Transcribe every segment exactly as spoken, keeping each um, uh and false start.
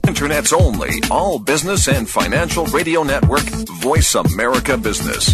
Internet's only all business and financial radio network, Voice America Business.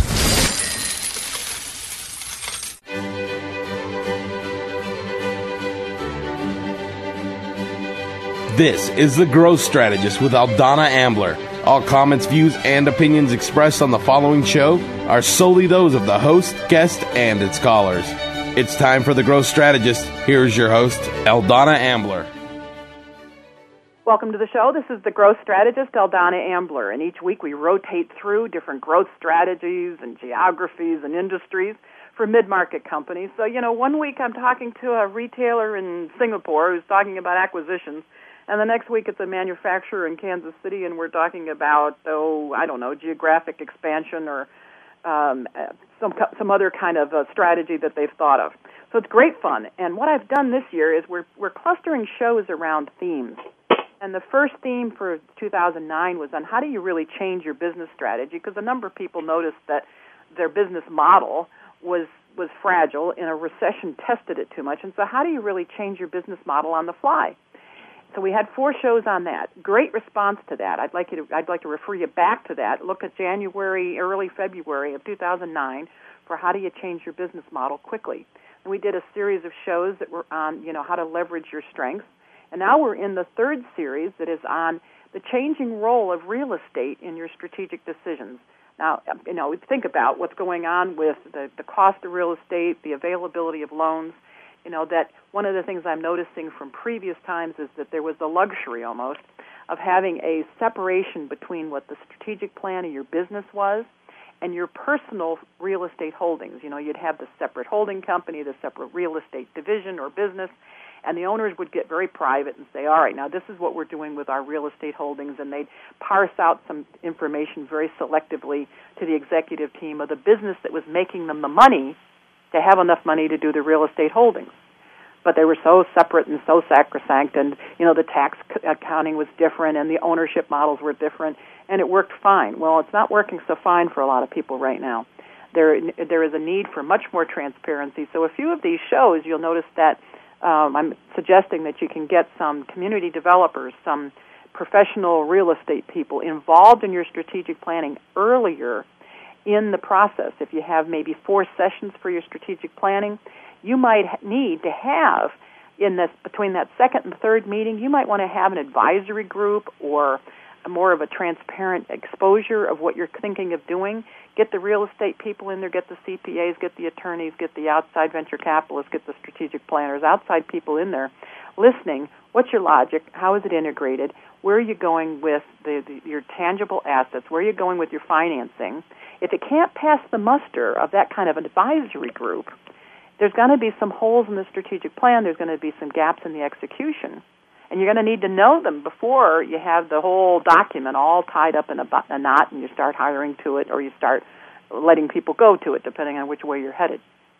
This is The Growth Strategist with Aldana Ambler. All comments, views, and opinions expressed on the following show are solely those of the host, guest, and its callers. It's time for The Growth Strategist. Here's your host, Aldana Ambler. Welcome to the show. This is The Growth Strategist, Aldana Ambler, and each week we rotate through different growth strategies and geographies and industries for mid-market companies. So, you know, one week I'm talking to a retailer in Singapore who's talking about acquisitions, and the next week it's a manufacturer in Kansas City, and we're talking about, oh, I don't know, geographic expansion or um, some some other kind of a strategy that they've thought of. So it's great fun. And what I've done this year is we're we're clustering shows around themes. And the first theme for two thousand nine was on how do you really change your business strategy, because a number of people noticed that their business model was was fragile, and a recession tested it too much. And so how do you really change your business model on the fly? So we had four shows on that. Great response to that. I'd like you to I'd like to refer you back to that. Look at January, early February of two thousand nine for how do you change your business model quickly. And we did a series of shows that were on, you know, how to leverage your strengths. And now we're in the third series that is on the changing role of real estate in your strategic decisions. Now, you know, think about what's going on with the, the cost of real estate, the availability of loans. You know, that one of the things I'm noticing from previous times is that there was the luxury almost of having a separation between what the strategic plan of your business was and your personal real estate holdings. You know, you'd have the separate holding company, the separate real estate division or business, and the owners would get very private and say, all right, now this is what we're doing with our real estate holdings, and they'd parse out some information very selectively to the executive team of the business that was making them the money to have enough money to do the real estate holdings. But they were so separate and so sacrosanct, and, you know, the tax accounting was different and the ownership models were different, and it worked fine. Well, it's not working so fine for a lot of people right now. There, there is a need for much more transparency. So a few of these shows, you'll notice that um, I'm suggesting that you can get some community developers, some professional real estate people involved in your strategic planning earlier in the process. If you have maybe four sessions for your strategic planning, you might need to have in this between that second and third meeting, you might want to have an advisory group or a more of a transparent exposure of what you're thinking of doing. Get the real estate people in there, get the C P As, get the attorneys, get the outside venture capitalists, get the strategic planners, outside people in there listening. What's your logic? How is it integrated? Where are you going with the, the, your tangible assets? Where are you going with your financing? If it can't pass the muster of that kind of an advisory group, there's going to be some holes in the strategic plan. There's going to be some gaps in the execution. And you're going to need to know them before you have the whole document all tied up in a, a knot and you start hiring to it or you start letting people go to it, depending on which way you're headed.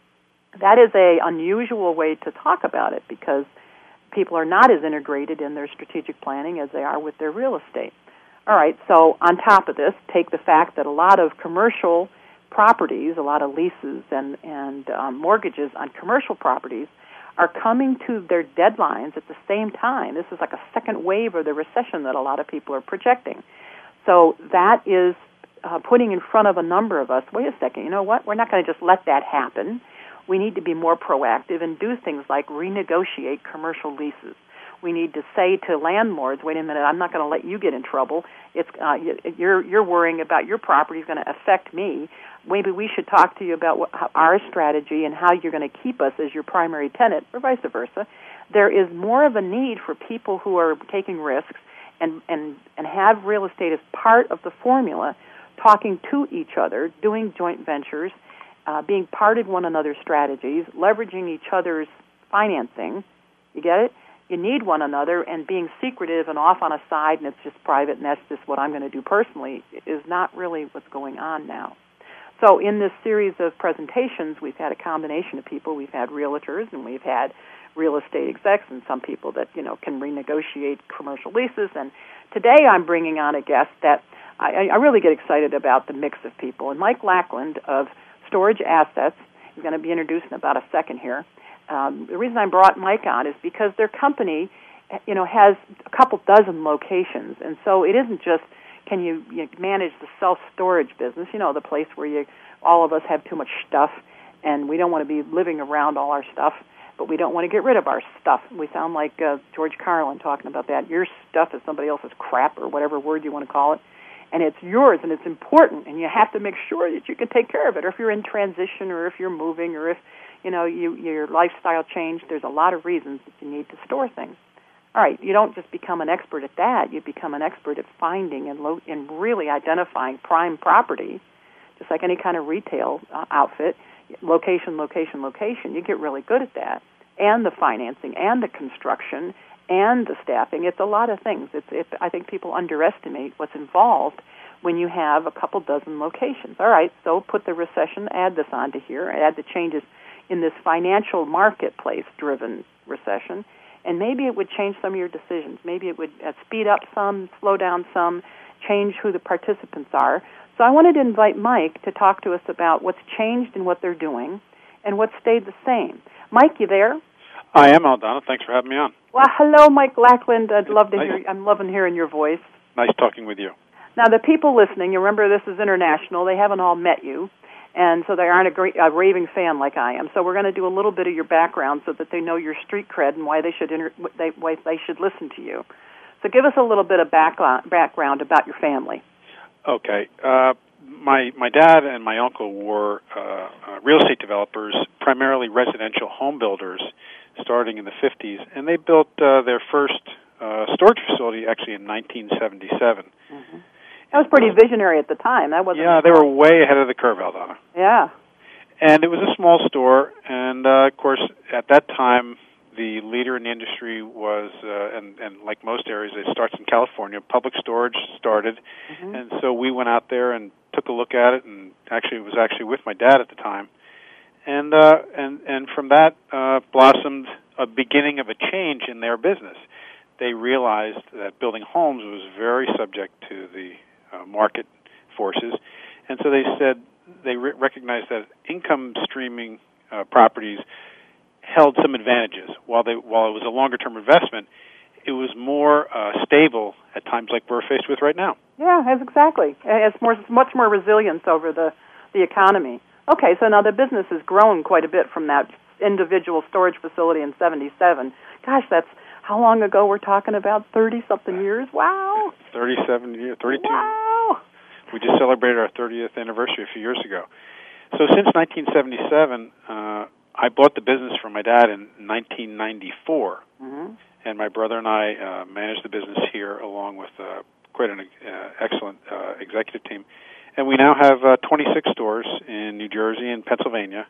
That is a unusual way to talk about it because people are not as integrated in their strategic planning as they are with their real estate. All right, so on top of this, take the fact that a lot of commercial properties, a lot of leases and, and um, mortgages on commercial properties are coming to their deadlines at the same time. This is like a second wave of the recession that a lot of people are projecting. So that is uh, putting in front of a number of us, wait a second, you know what, we're not going to just let that happen. We need to be more proactive and do things like renegotiate commercial leases. We need to say to landlords, wait a minute, I'm not going to let you get in trouble. It's uh, you're you're worrying about your property is going to affect me. Maybe we should talk to you about what, how our strategy and how you're going to keep us as your primary tenant, or vice versa. There is more of a need for people who are taking risks and, and, and have real estate as part of the formula, talking to each other, doing joint ventures, uh, being part of one another's strategies, leveraging each other's financing. You get it? You need one another, and being secretive and off on a side and it's just private and that's just what I'm going to do personally is not really what's going on now. So in this series of presentations, we've had a combination of people. We've had realtors and we've had real estate execs and some people that, you know, can renegotiate commercial leases. And today I'm bringing on a guest that I, I really get excited about the mix of people. And Mike Lackland of Storage Assets is going to be introduced in about a second here. Um, the reason I brought Mike on is because their company you know, has a couple dozen locations, and so it isn't just can you, you manage the self-storage business, you know, the place where you all of us have too much stuff, and we don't want to be living around all our stuff, but we don't want to get rid of our stuff. We sound like uh, George Carlin talking about that. Your stuff is somebody else's crap, or whatever word you want to call it, and it's yours, and it's important, and you have to make sure that you can take care of it. Or if you're in transition, or if you're moving, or if you know you your lifestyle changed, there's a lot of reasons that you need to store things. All right, you don't just become an expert at that. You become an expert at finding and lo- and really identifying prime property, just like any kind of retail uh, outfit. Location, location, location. You get really good at that, and the financing, and the construction, and the staffing. It's a lot of things. It's, it's I think people underestimate what's involved when you have a couple dozen locations. All right, so put the recession, add this onto here, add the changes in this financial marketplace-driven recession, and maybe it would change some of your decisions. Maybe it would uh, speed up some, slow down some, change who the participants are. So I wanted to invite Mike to talk to us about what's changed in what they're doing and what stayed the same. Mike, you there? I am, Aldana. Thanks for having me on. Well, hello, Mike Lackland. I'd love to nice. hear. I'm loving hearing your voice. Nice talking with you. Now, the people listening, you remember this is international. They haven't all met you, and so they aren't a, great, a raving fan like I am. So we're going to do a little bit of your background so that they know your street cred and why they should inter- they, why they should listen to you. So give us a little bit of background background about your family. Okay. Uh, my my dad and my uncle were uh, uh, real estate developers, primarily residential home builders, starting in the fifties, and they built uh, their first uh, storage facility actually in nineteen seventy-seven. Mm-hmm. That was pretty visionary at the time. That wasn't. Yeah, they were way ahead of the curve, Aldana. Yeah. And it was a small store, and uh, of course, at that time, the leader in the industry was, uh, and, and like most areas, it starts in California. Public storage started, mm-hmm. and so we went out there and took a look at it, and actually it was actually with my dad at the time, and uh, and and from that uh, blossomed a beginning of a change in their business. They realized that building homes was very subject to the uh, market forces, and so they said they re- recognized that income streaming uh, properties held some advantages. While they while it was a longer term investment, it was more uh, stable at times like we're faced with right now. Yeah, that's exactly. It's more much more resilience over the the economy. Okay, so now the business has grown quite a bit from that individual storage facility in seventy-seven. Gosh, that's how long ago we're talking about? thirty something years. Wow. thirty-seven years, thirty-two. Wow. We just celebrated our thirtieth anniversary a few years ago. So since nineteen seventy-seven. Uh, I bought the business from my dad in nineteen ninety-four, mm-hmm. and my brother and I uh, managed the business here along with uh, quite an uh, excellent uh, executive team. And we now have uh, twenty-six stores in New Jersey and Pennsylvania,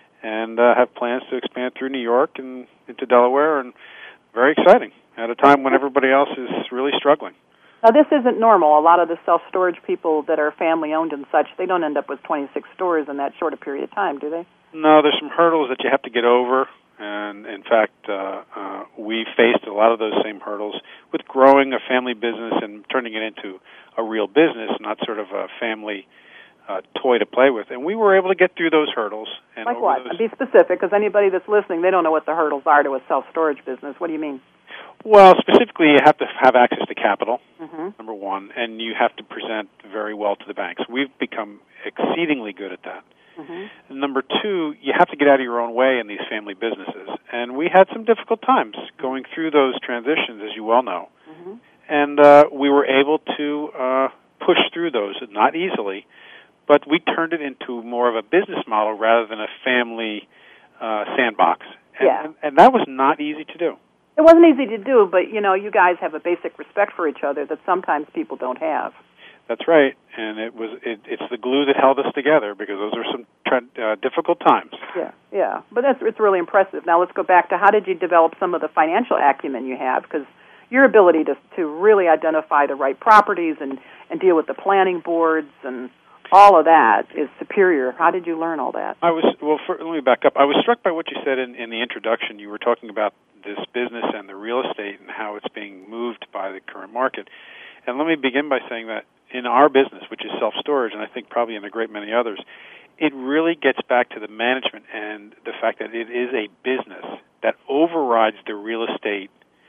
and uh, have plans to expand through New York and into Delaware, and very exciting at a time when everybody else is really struggling. Now, this isn't normal. A lot of the self-storage people that are family-owned and such, they don't end up with twenty-six stores in that short a period of time, do they? No, there's some hurdles that you have to get over, and in fact, uh, uh, we faced a lot of those same hurdles with growing a family business and turning it into a real business, not sort of a family uh, toy to play with. And we were able to get through those hurdles. And like what? Those... Be specific, because anybody that's listening, they don't know what the hurdles are to a self-storage business. What do you mean? Well, specifically, you have to have access to capital, mm-hmm. number one, and you have to present very well to the banks. We've become exceedingly good at that. Mm-hmm. Number two, you have to get out of your own way in these family businesses. And we had some difficult times going through those transitions, as you well know. Mm-hmm. And uh, we were able to uh, push through those, not easily, but we turned it into more of a business model rather than a family uh, sandbox. And, yeah. and, and that was not easy to do. It wasn't easy to do, but, you know, you guys have a basic respect for each other that sometimes people don't have. That's right, and it was it, it's the glue that held us together because those are some uh, difficult times. Yeah, yeah, but that's it's really impressive. Now let's go back to how did you develop some of the financial acumen you have, because your ability to to really identify the right properties and, and deal with the planning boards and all of that is superior. How did you learn all that? I was well. For, let me back up. I was struck by what you said in, in the introduction. You were talking about this business and the real estate and how it's being moved by the current market. And let me begin by saying that in our business, which is self-storage, and I think probably in a great many others, it really gets back to the management and the fact that it is a business that overrides the real estate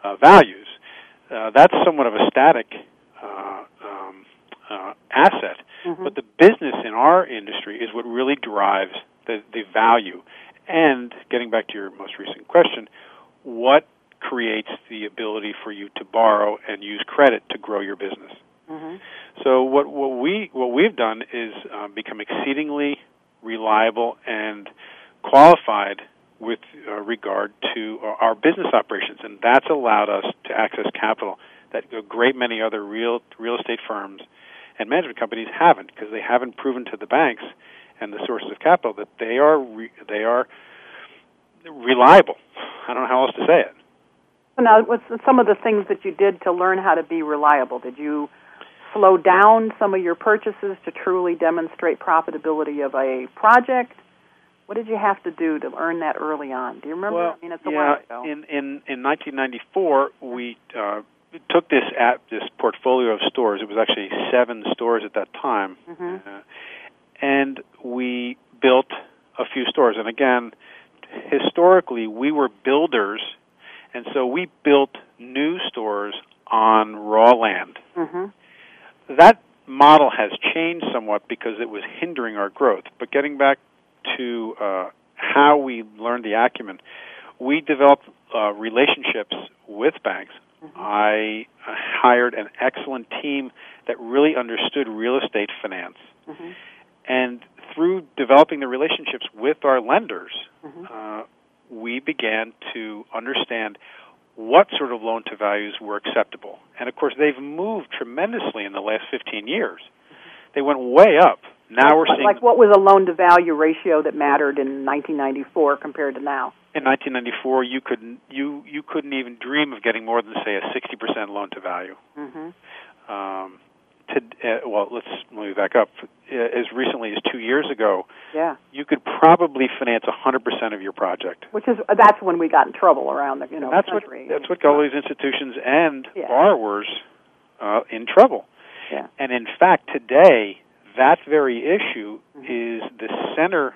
uh, values. Uh, that's somewhat of a static uh, um, uh, asset. Mm-hmm. But the business in our industry is what really drives the, the value. And getting back to your most recent question, what creates the ability for you to borrow and use credit to grow your business? Mm-hmm. So what, what we what we've done is uh, become exceedingly reliable and qualified with uh, regard to our business operations, and that's allowed us to access capital that a great many other real real estate firms and management companies haven't, because they haven't proven to the banks and the sources of capital that they are re- they are reliable. I don't know how else to say it. So now, what's some of the things that you did to learn how to be reliable? Did you slow down some of your purchases to truly demonstrate profitability of a project? What did you have to do to earn that early on? Do you remember? Well, I mean, it's a yeah, while ago. In, in, in nineteen ninety-four, we uh, took this at this portfolio of stores. It was actually seven stores at that time. Mm-hmm. Uh, and we built a few stores. And again, historically, we were builders, and so we built new stores on raw land. Mm-hmm. That model has changed somewhat because it was hindering our growth. But getting back to uh, how we learned the acumen, we developed uh, relationships with banks. Mm-hmm. I hired an excellent team that really understood real estate finance. Mm-hmm. And through developing the relationships with our lenders, mm-hmm. uh, we began to understand what sort of loan-to-values were acceptable. And, of course, they've moved tremendously in the last fifteen years. Mm-hmm. They went way up. Now we're seeing... Like what was a loan-to-value ratio that mattered in nineteen ninety-four compared to now? In nineteen ninety-four, you couldn't you, you couldn't even dream of getting more than, say, a sixty percent loan-to-value. Mm-hmm. Um, to, uh, well, let's let me back up. Uh, as recently as two years ago, yeah. you could probably finance one hundred percent of your project. Which is that's when we got in trouble around the you know that's country. What, that's what got all these institutions and yeah. borrowers uh, in trouble. Yeah. And in fact, today, that very issue mm-hmm. is the center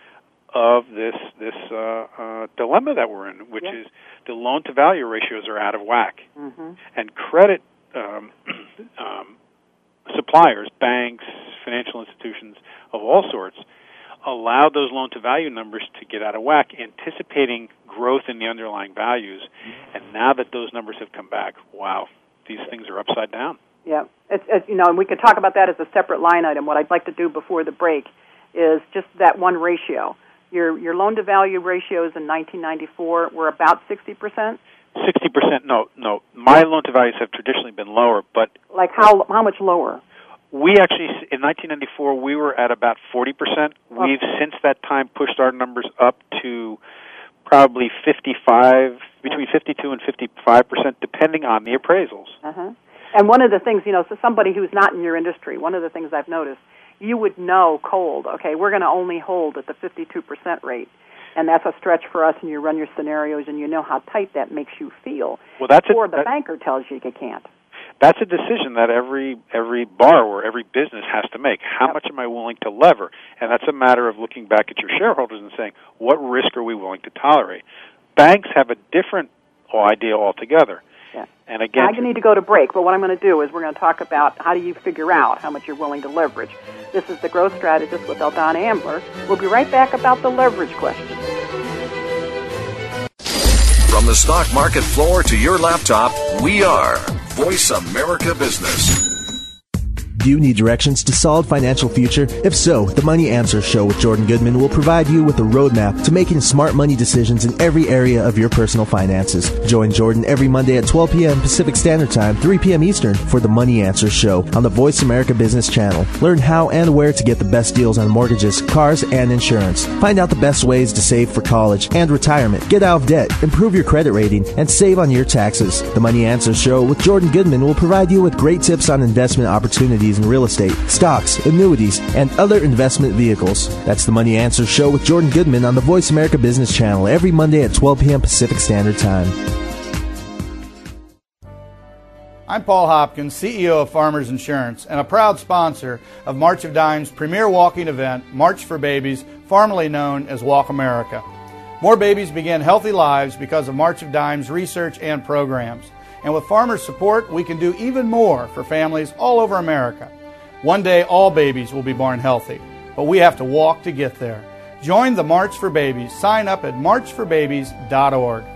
of this this uh, uh, dilemma that we're in, which yeah. is the loan-to-value ratios are out of whack. Mm-hmm. And credit um, um, suppliers, banks, financial institutions of all sorts, allow those loan-to-value numbers to get out of whack, anticipating growth in the underlying values. Mm-hmm. And now that those numbers have come back, wow, these things are upside down. Yeah, it's, it's, you know, and we could talk about that as a separate line item. What I'd like to do before the break is just that one ratio. Your your loan-to-value ratios in nineteen ninety-four were about sixty percent? sixty percent, no, no. My loan-to-values have traditionally been lower, but... Like how how much lower? We actually, in nineteen ninety-four, we were at about forty percent. Okay. We've, since that time, pushed our numbers up to probably fifty-five, between fifty-two and fifty-five percent, depending on the appraisals. Uh-huh. And one of the things, you know, so somebody who's not in your industry, one of the things I've noticed, you would know cold, okay, we're going to only hold at the fifty-two percent rate. And that's a stretch for us, and you run your scenarios, and you know how tight that makes you feel. Well, that's or a, the that, banker tells you you can't. That's a decision that every every borrower, every business has to make. How yep. much am I willing to lever? And that's a matter of looking back at your shareholders and saying, what risk are we willing to tolerate? Banks have a different idea altogether. Yeah. And again, I need to go to break, but what I'm going to do is we're going to talk about how do you figure out how much you're willing to leverage. This is The Growth Strategist with Eldana Ambler. We'll be right back about the leverage question. From the stock market floor to your laptop, we are Voice America Business. Do you need directions to solid financial future? If so, the Money Answer Show with Jordan Goodman will provide you with a roadmap to making smart money decisions in every area of your personal finances. Join Jordan every Monday at twelve p.m. Pacific Standard Time, three p.m. Eastern for the Money Answer Show on the Voice America Business Channel. Learn how and where to get the best deals on mortgages, cars, and insurance. Find out the best ways to save for college and retirement. Get out of debt, improve your credit rating, and save on your taxes. The Money Answer Show with Jordan Goodman will provide you with great tips on investment opportunities in real estate, stocks, annuities, and other investment vehicles. That's the Money Answer Show with Jordan Goodman on the Voice America Business Channel every Monday at twelve p.m. Pacific Standard Time. I'm Paul Hopkins, C E O of Farmers Insurance and a proud sponsor of March of Dimes' premier walking event, March for Babies, formerly known as Walk America. More babies begin healthy lives because of March of Dimes research and programs. And with farmers' support, we can do even more for families all over America. One day, all babies will be born healthy, but we have to walk to get there. Join the March for Babies. Sign up at march for babies dot org.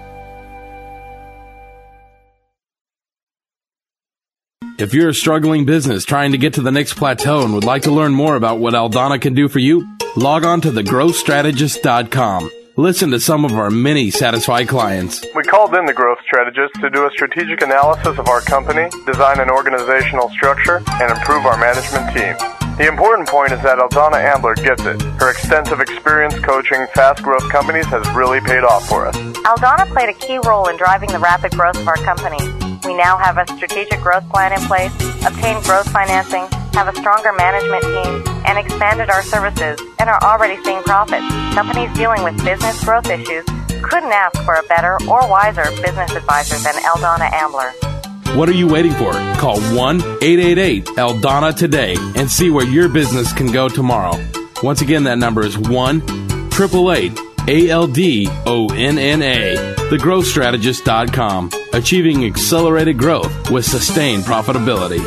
If you're a struggling business trying to get to the next plateau and would like to learn more about what Aldana can do for you, log on to the growth strategist dot com. Listen to some of our many satisfied clients. We called in the Growth Strategist to do a strategic analysis of our company, design an organizational structure, and improve our management team. The important point is that Aldana Ambler gets it. Her extensive experience coaching fast-growth companies has really paid off for us. Aldana played a key role in driving the rapid growth of our company. We now have a strategic growth plan in place, obtained growth financing, have a stronger management team, and expanded our services, and are already seeing profits. Companies dealing with business growth issues couldn't ask for a better or wiser business advisor than Aldana Ambler. What are you waiting for? Call one eight eight eight Aldana today and see where your business can go tomorrow. Once again, that number is one eight eight eight A L D O N N A. the growth strategist dot com. Achieving accelerated growth with sustained profitability.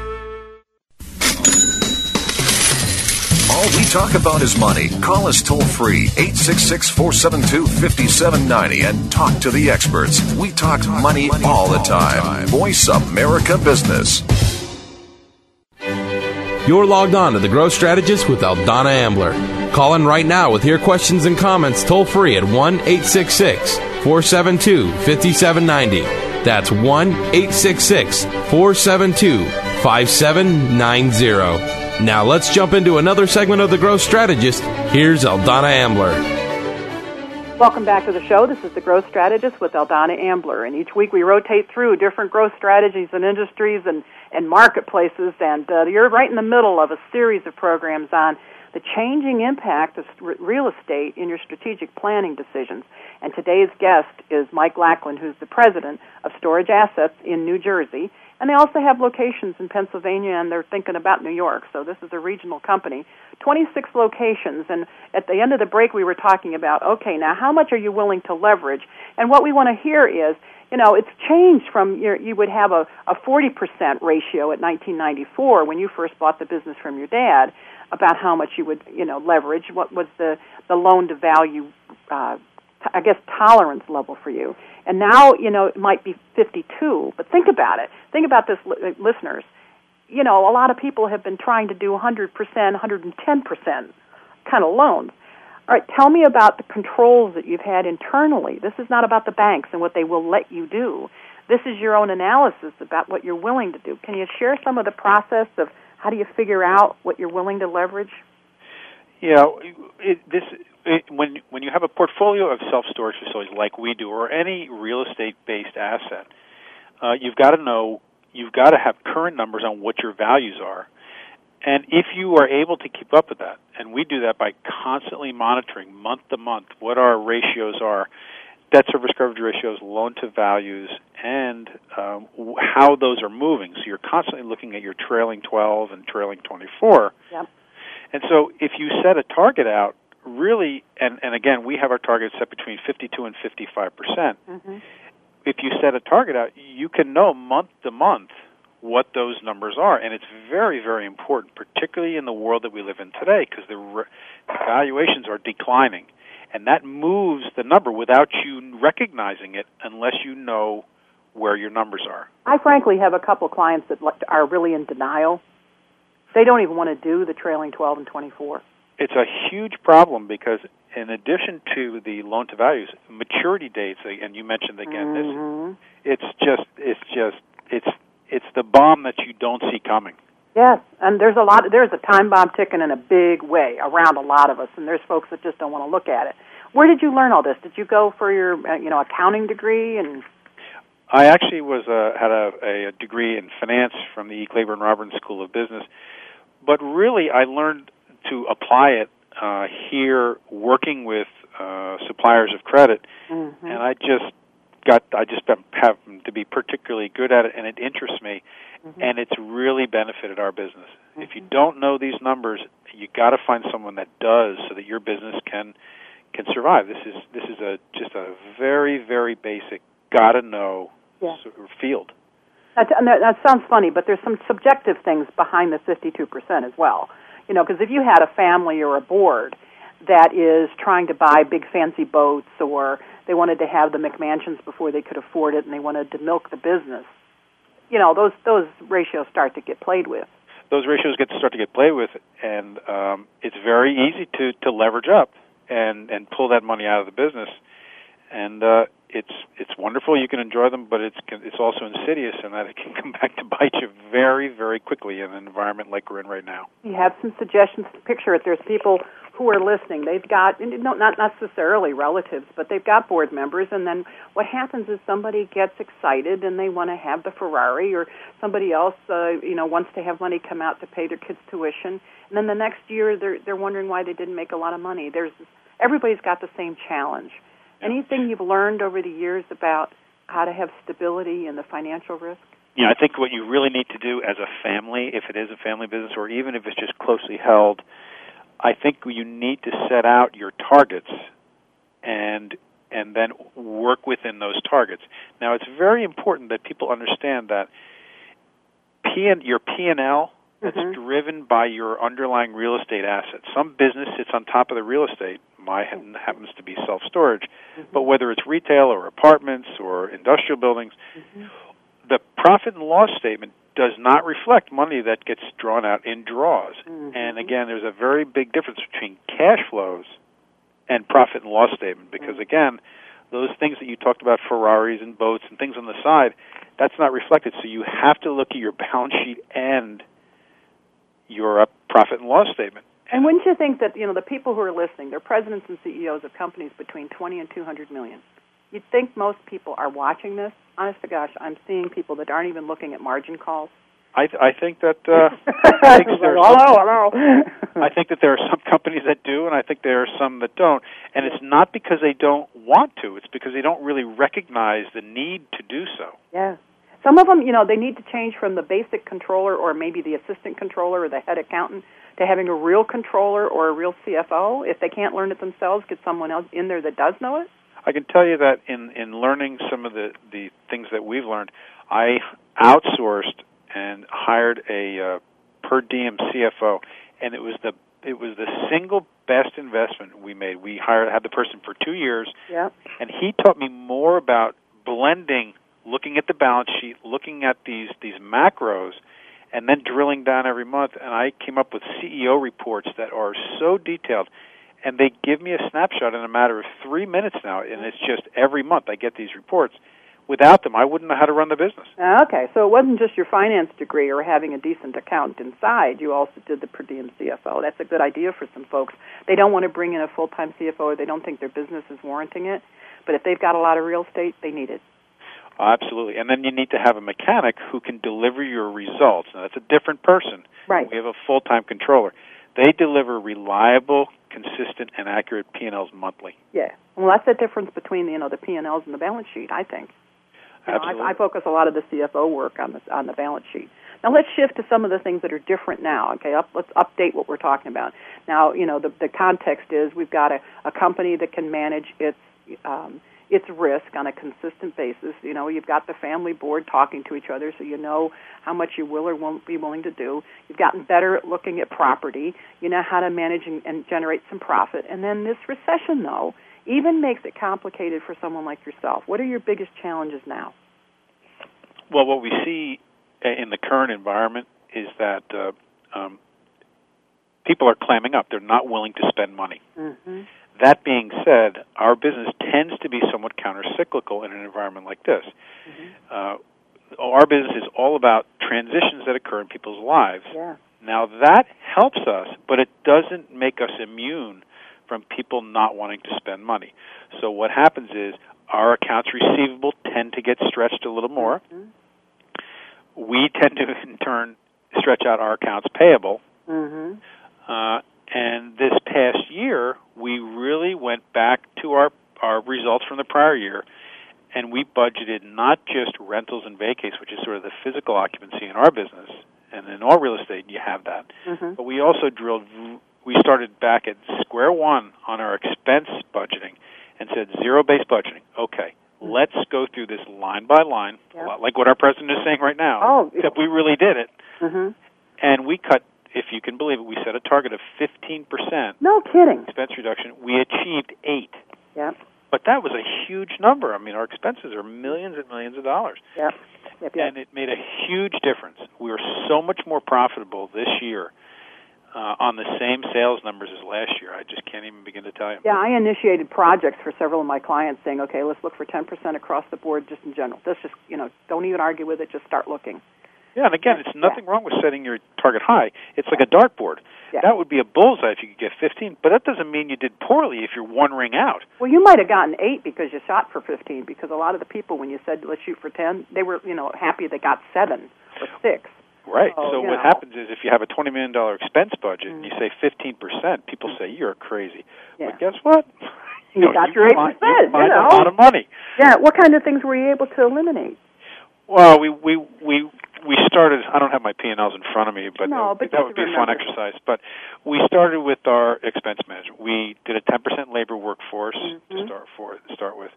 All we talk about is money. Call us toll free, eight six six, four seven two, five seven nine zero, and talk to the experts. We talk money all the time. Voice America Business. You're logged on to The Growth Strategist with Aldana Ambler. Call in right now with your questions and comments toll free at one eight six six, four seven two, five seven nine zero. That's one eight six six, four seven two, five seven nine zero. Now let's jump into another segment of The Growth Strategist. Here's Aldana Ambler. Welcome back to the show. This is The Growth Strategist with Aldana Ambler, and each week we rotate through different growth strategies and industries and, and marketplaces, and uh, you're right in the middle of a series of programs on the changing impact of real estate in your strategic planning decisions. And today's guest is Mike Lackland, who's the president of Storage Assets in New Jersey. And they also have locations in Pennsylvania, and they're thinking about New York. So this is a regional company, twenty-six locations. And at the end of the break, we were talking about, okay, now how much are you willing to leverage? And what we want to hear is, you know, it's changed from your, you would have a, a forty percent ratio at nineteen ninety-four when you first bought the business from your dad about how much you would, you know, leverage. What was the, the loan-to-value, uh, t- I guess, tolerance level for you? And now, you know, it might be fifty-two, but think about it. Think about this, li- listeners. You know, a lot of people have been trying to do one hundred percent, one hundred ten percent kind of loans. All right, tell me about the controls that you've had internally. This is not about the banks and what they will let you do. This is your own analysis about what you're willing to do. Can you share some of the process of how do you figure out what you're willing to leverage? Yeah, it, this it, when when you have a portfolio of self-storage facilities like we do, or any real estate-based asset, uh, you've got to know, you've got to have current numbers on what your values are. And if you are able to keep up with that, and we do that by constantly monitoring month to month what our ratios are, debt service coverage ratios, loan to values, and um, how those are moving. So you're constantly looking at your trailing twelve and trailing twenty-four. Yep. And so if you set a target out, really, and, and again, we have our targets set between fifty-two and fifty-five percent. Mm-hmm. If you set a target out, you can know month to month what those numbers are. And it's very, very important, particularly in the world that we live in today, because the, re- the valuations are declining. And that moves the number without you recognizing it unless you know where your numbers are. I frankly have a couple clients that are really in denial. They don't even want to do the trailing twelve and twenty-four. It's a huge problem because in addition to the loan to values, maturity dates, and you mentioned again mm-hmm. this, it's just, it's just, it's, it's the bomb that you don't see coming. Yes, and there's a lot. There's a time bomb ticking in a big way around a lot of us, and there's folks that just don't want to look at it. Where did you learn all this? Did you go for your, you know, accounting degree? And I actually was uh, had a, a degree in finance from the E. Claiborne Robbins School of Business, but really I learned to apply it uh, here, working with uh, suppliers of credit, mm-hmm. and I just got I just happened to be particularly good at it, and it interests me. Mm-hmm. And it's really benefited our business. Mm-hmm. If you don't know these numbers, you got to find someone that does, so that your business can can survive. This is this is a just a very, very basic, gotta know yeah. sort of field. That, and that, that sounds funny, but there's some subjective things behind the fifty-two percent as well. You know, because if you had a family or a board that is trying to buy big fancy boats, or they wanted to have the McMansions before they could afford it, and they wanted to milk the business, you know, those those ratios start to get played with. Those ratios get to start to get played with, and um, it's very easy to, to leverage up and, and pull that money out of the business. And uh, it's it's wonderful. You can enjoy them, but it's it's also insidious in that it can come back to bite you very, very quickly in an environment like we're in right now. You have some suggestions to picture it. There's people who are listening. They've got, no, not necessarily relatives, but they've got board members, and then what happens is somebody gets excited and they want to have the Ferrari, or somebody else, uh, you know, wants to have money come out to pay their kids' tuition, and then the next year they're they're wondering why they didn't make a lot of money. There's everybody's got the same challenge. Anything you've learned over the years about how to have stability in the financial risk? You know, I think what you really need to do as a family, if it is a family business, or even if it's just closely held, I think you need to set out your targets and and then work within those targets. Now, it's very important that people understand that P and your P and L that's mm-hmm. driven by your underlying real estate assets. Some business sits on top of the real estate. Mine happens to be self-storage. Mm-hmm. But whether it's retail or apartments or industrial buildings, mm-hmm. the profit and loss statement does not reflect money that gets drawn out in draws. Mm-hmm. And again, there's a very big difference between cash flows and profit and loss statement, because mm-hmm. again, those things that you talked about, Ferraris and boats and things on the side, that's not reflected. So you have to look at your balance sheet and your uh, profit and loss statement. And wouldn't you think that, you know, the people who are listening, they're presidents and C E Os of companies between twenty and two hundred million. You'd think most people are watching this. Honest to gosh, I'm seeing people that aren't even looking at margin calls. I, th- I think that uh, I think that there are some, hello, hello. I think that there are some companies that do, and I think there are some that don't. And it's not because they don't want to; it's because they don't really recognize the need to do so. Yeah. Some of them, you know, they need to change from the basic controller or maybe the assistant controller or the head accountant to having a real controller or a real C F O. If they can't learn it themselves, get someone else in there that does know it. I can tell you that in, in learning some of the, the things that we've learned, I outsourced and hired a uh, per diem C F O, and it was the it was the single best investment we made. We hired had the person for two years, yeah. and he taught me more about blending, looking at the balance sheet, looking at these these macros, and then drilling down every month. And I came up with C E O reports that are so detailed, and they give me a snapshot in a matter of three minutes now, and it's just every month I get these reports. Without them, I wouldn't know how to run the business. Okay, so it wasn't just your finance degree or having a decent accountant inside. You also did the per diem C F O. That's a good idea for some folks. They don't want to bring in a full-time C F O, or they don't think their business is warranting it. But if they've got a lot of real estate, they need it. Oh, absolutely. And then you need to have a mechanic who can deliver your results. Now, that's a different person. Right. We have a full-time controller. They deliver reliable, consistent, and accurate P and Ls monthly. Yeah. Well, that's the difference between, you know, the P and Ls and the balance sheet, I think. You know, Absolutely. I, I focus a lot of the C F O work on the on the balance sheet. Now let's shift to some of the things that are different now. Okay, Up, let's update what we're talking about. Now, you know, the the context is we've got a, a company that can manage its um, its risk on a consistent basis. You know, you've got the family board talking to each other, so you know how much you will or won't be willing to do. You've gotten better at looking at property. You know how to manage and, and generate some profit. And then this recession, though, even makes it complicated for someone like yourself. What are your biggest challenges now? Well, what we see in the current environment is that uh, um, people are clamming up. They're not willing to spend money. Mm-hmm. That being said, our business tends to be somewhat counter-cyclical in an environment like this. Mm-hmm. Uh, our business is all about transitions that occur in people's lives. Yeah. Now, that helps us, but it doesn't make us immune from people not wanting to spend money. So what happens is our accounts receivable tend to get stretched a little more. Mm-hmm. We tend to, in turn, stretch out our accounts payable. Mm-hmm. Uh, and this past year, we really went back to our, our results from the prior year, and we budgeted not just rentals and vacates, which is sort of the physical occupancy in our business, and in all real estate you have that, mm-hmm. but we also drilled we started back at square one on our expense budgeting and said zero-based budgeting. Okay, mm-hmm. let's go through this line by line, yep. a lot like what our president is saying right now, oh, except we really did it. Mm-hmm. And we cut, if you can believe it, we set a target of fifteen percent. No kidding. Expense reduction. We achieved eight. Yep. But that was a huge number. I mean, our expenses are millions and millions of dollars. Yep. Yep, yep. And it made a huge difference. We were so much more profitable this year uh, on the same sales numbers as last year. I just can't even begin to tell you. Yeah, I initiated projects for several of my clients saying, okay, let's look for ten percent across the board just in general. Let's just, you know, don't even argue with it, just start looking. Yeah, and again, it's nothing yeah. wrong with setting your target high. It's like a dartboard. Yeah. That would be a bullseye if you could get fifteen, but that doesn't mean you did poorly if you're one ring out. Well, you might have gotten eight because you shot for fifteen, because a lot of the people, when you said let's shoot for ten, they were, you know, happy they got seven or six. Right. So, so what know. happens is if you have a twenty million dollars expense budget mm-hmm. and you say fifteen percent, people say you're crazy. Yeah. But guess what? You, you got you your eight find, percent. You, find you know. a lot of money. Yeah. What kind of things were you able to eliminate? Well, we we we we started. I don't have my P and Ls in front of me, but, no, that, but that would be a fun exercise. But we started with our expense management. We did a ten percent labor workforce mm-hmm. to start for to start with.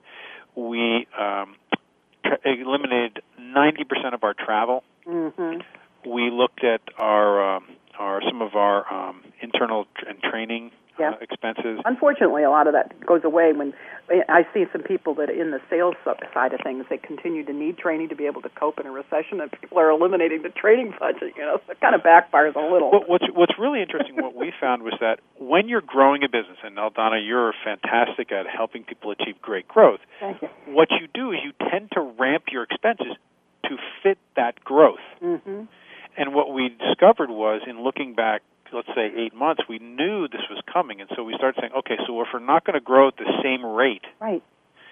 We um, tra- eliminated ninety percent of our travel. Mm-hmm. We looked at our um, our some of our um, internal tr- and training yeah. uh, expenses. Unfortunately, a lot of that goes away when I see some people that in the sales side of things, they continue to need training to be able to cope in a recession, and people are eliminating the training budget. You know, so it kind of backfires a little. Well, what's what's really interesting, what we found was that when you're growing a business, and Aldana, you're fantastic at helping people achieve great growth. Thank you. What you do is you tend to ramp your expenses to fit that growth. Mm-hmm. And what we discovered was, in looking back, let's say eight months, we knew this was coming, and so we started saying, okay, so if we're not going to grow at the same rate, right?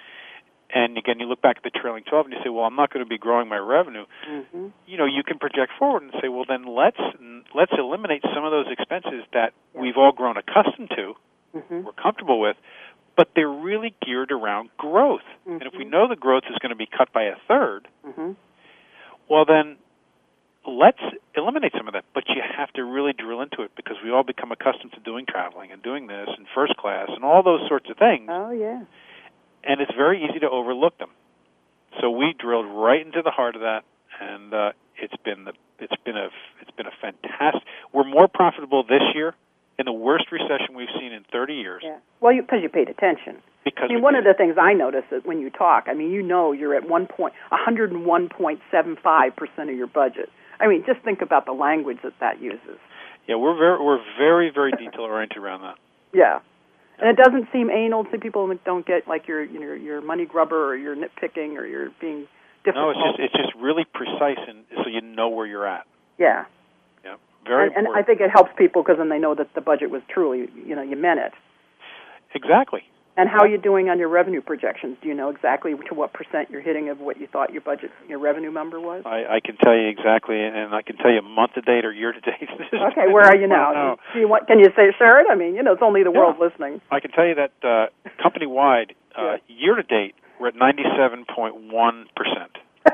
And again, you look back at the trailing twelve, and you say, well, I'm not going to be growing my revenue. Mm-hmm. You know, you can project forward and say, well, then let's let's eliminate some of those expenses that yeah. we've all grown accustomed to, mm-hmm. we're comfortable with, but they're really geared around growth. Mm-hmm. And if we know the growth is going to be cut by a third, mm-hmm. well, then let's eliminate some of that, but you have to really drill into it because we all become accustomed to doing traveling and doing this and first class and all those sorts of things. Oh, yeah. And it's very easy to overlook them. So we drilled right into the heart of that, and uh, it's been the it's been a it's been a fantastic. We're more profitable this year in the worst recession we've seen in thirty years. Yeah. Well, because you, you paid attention. Because I mean, one of the things I notice is when you talk, I mean, you know, you're at one point, one hundred one point seven five percent of your budget. I mean, just think about the language that that uses. Yeah, we're very, we're very, very detail-oriented around that. Yeah. And it doesn't seem anal to people don't get like your you know, your money grubber or you're nitpicking or you're being difficult. No, it's just it's just really precise, and so you know where you're at. Yeah. Yeah, very and, and important. I think it helps people because then they know that the budget was truly, you know, you meant it. Exactly. And how are you doing on your revenue projections? Do you know exactly to what percent you're hitting of what you thought your budget, your revenue number was? I, I can tell you exactly, and I can tell you month to date or year to date. Okay, where are you now? Do you want, can you say, share it? I mean, you know, it's only the yeah. world listening. I can tell you that uh, company-wide, uh, yeah. year to date, we're at ninety-seven point one percent.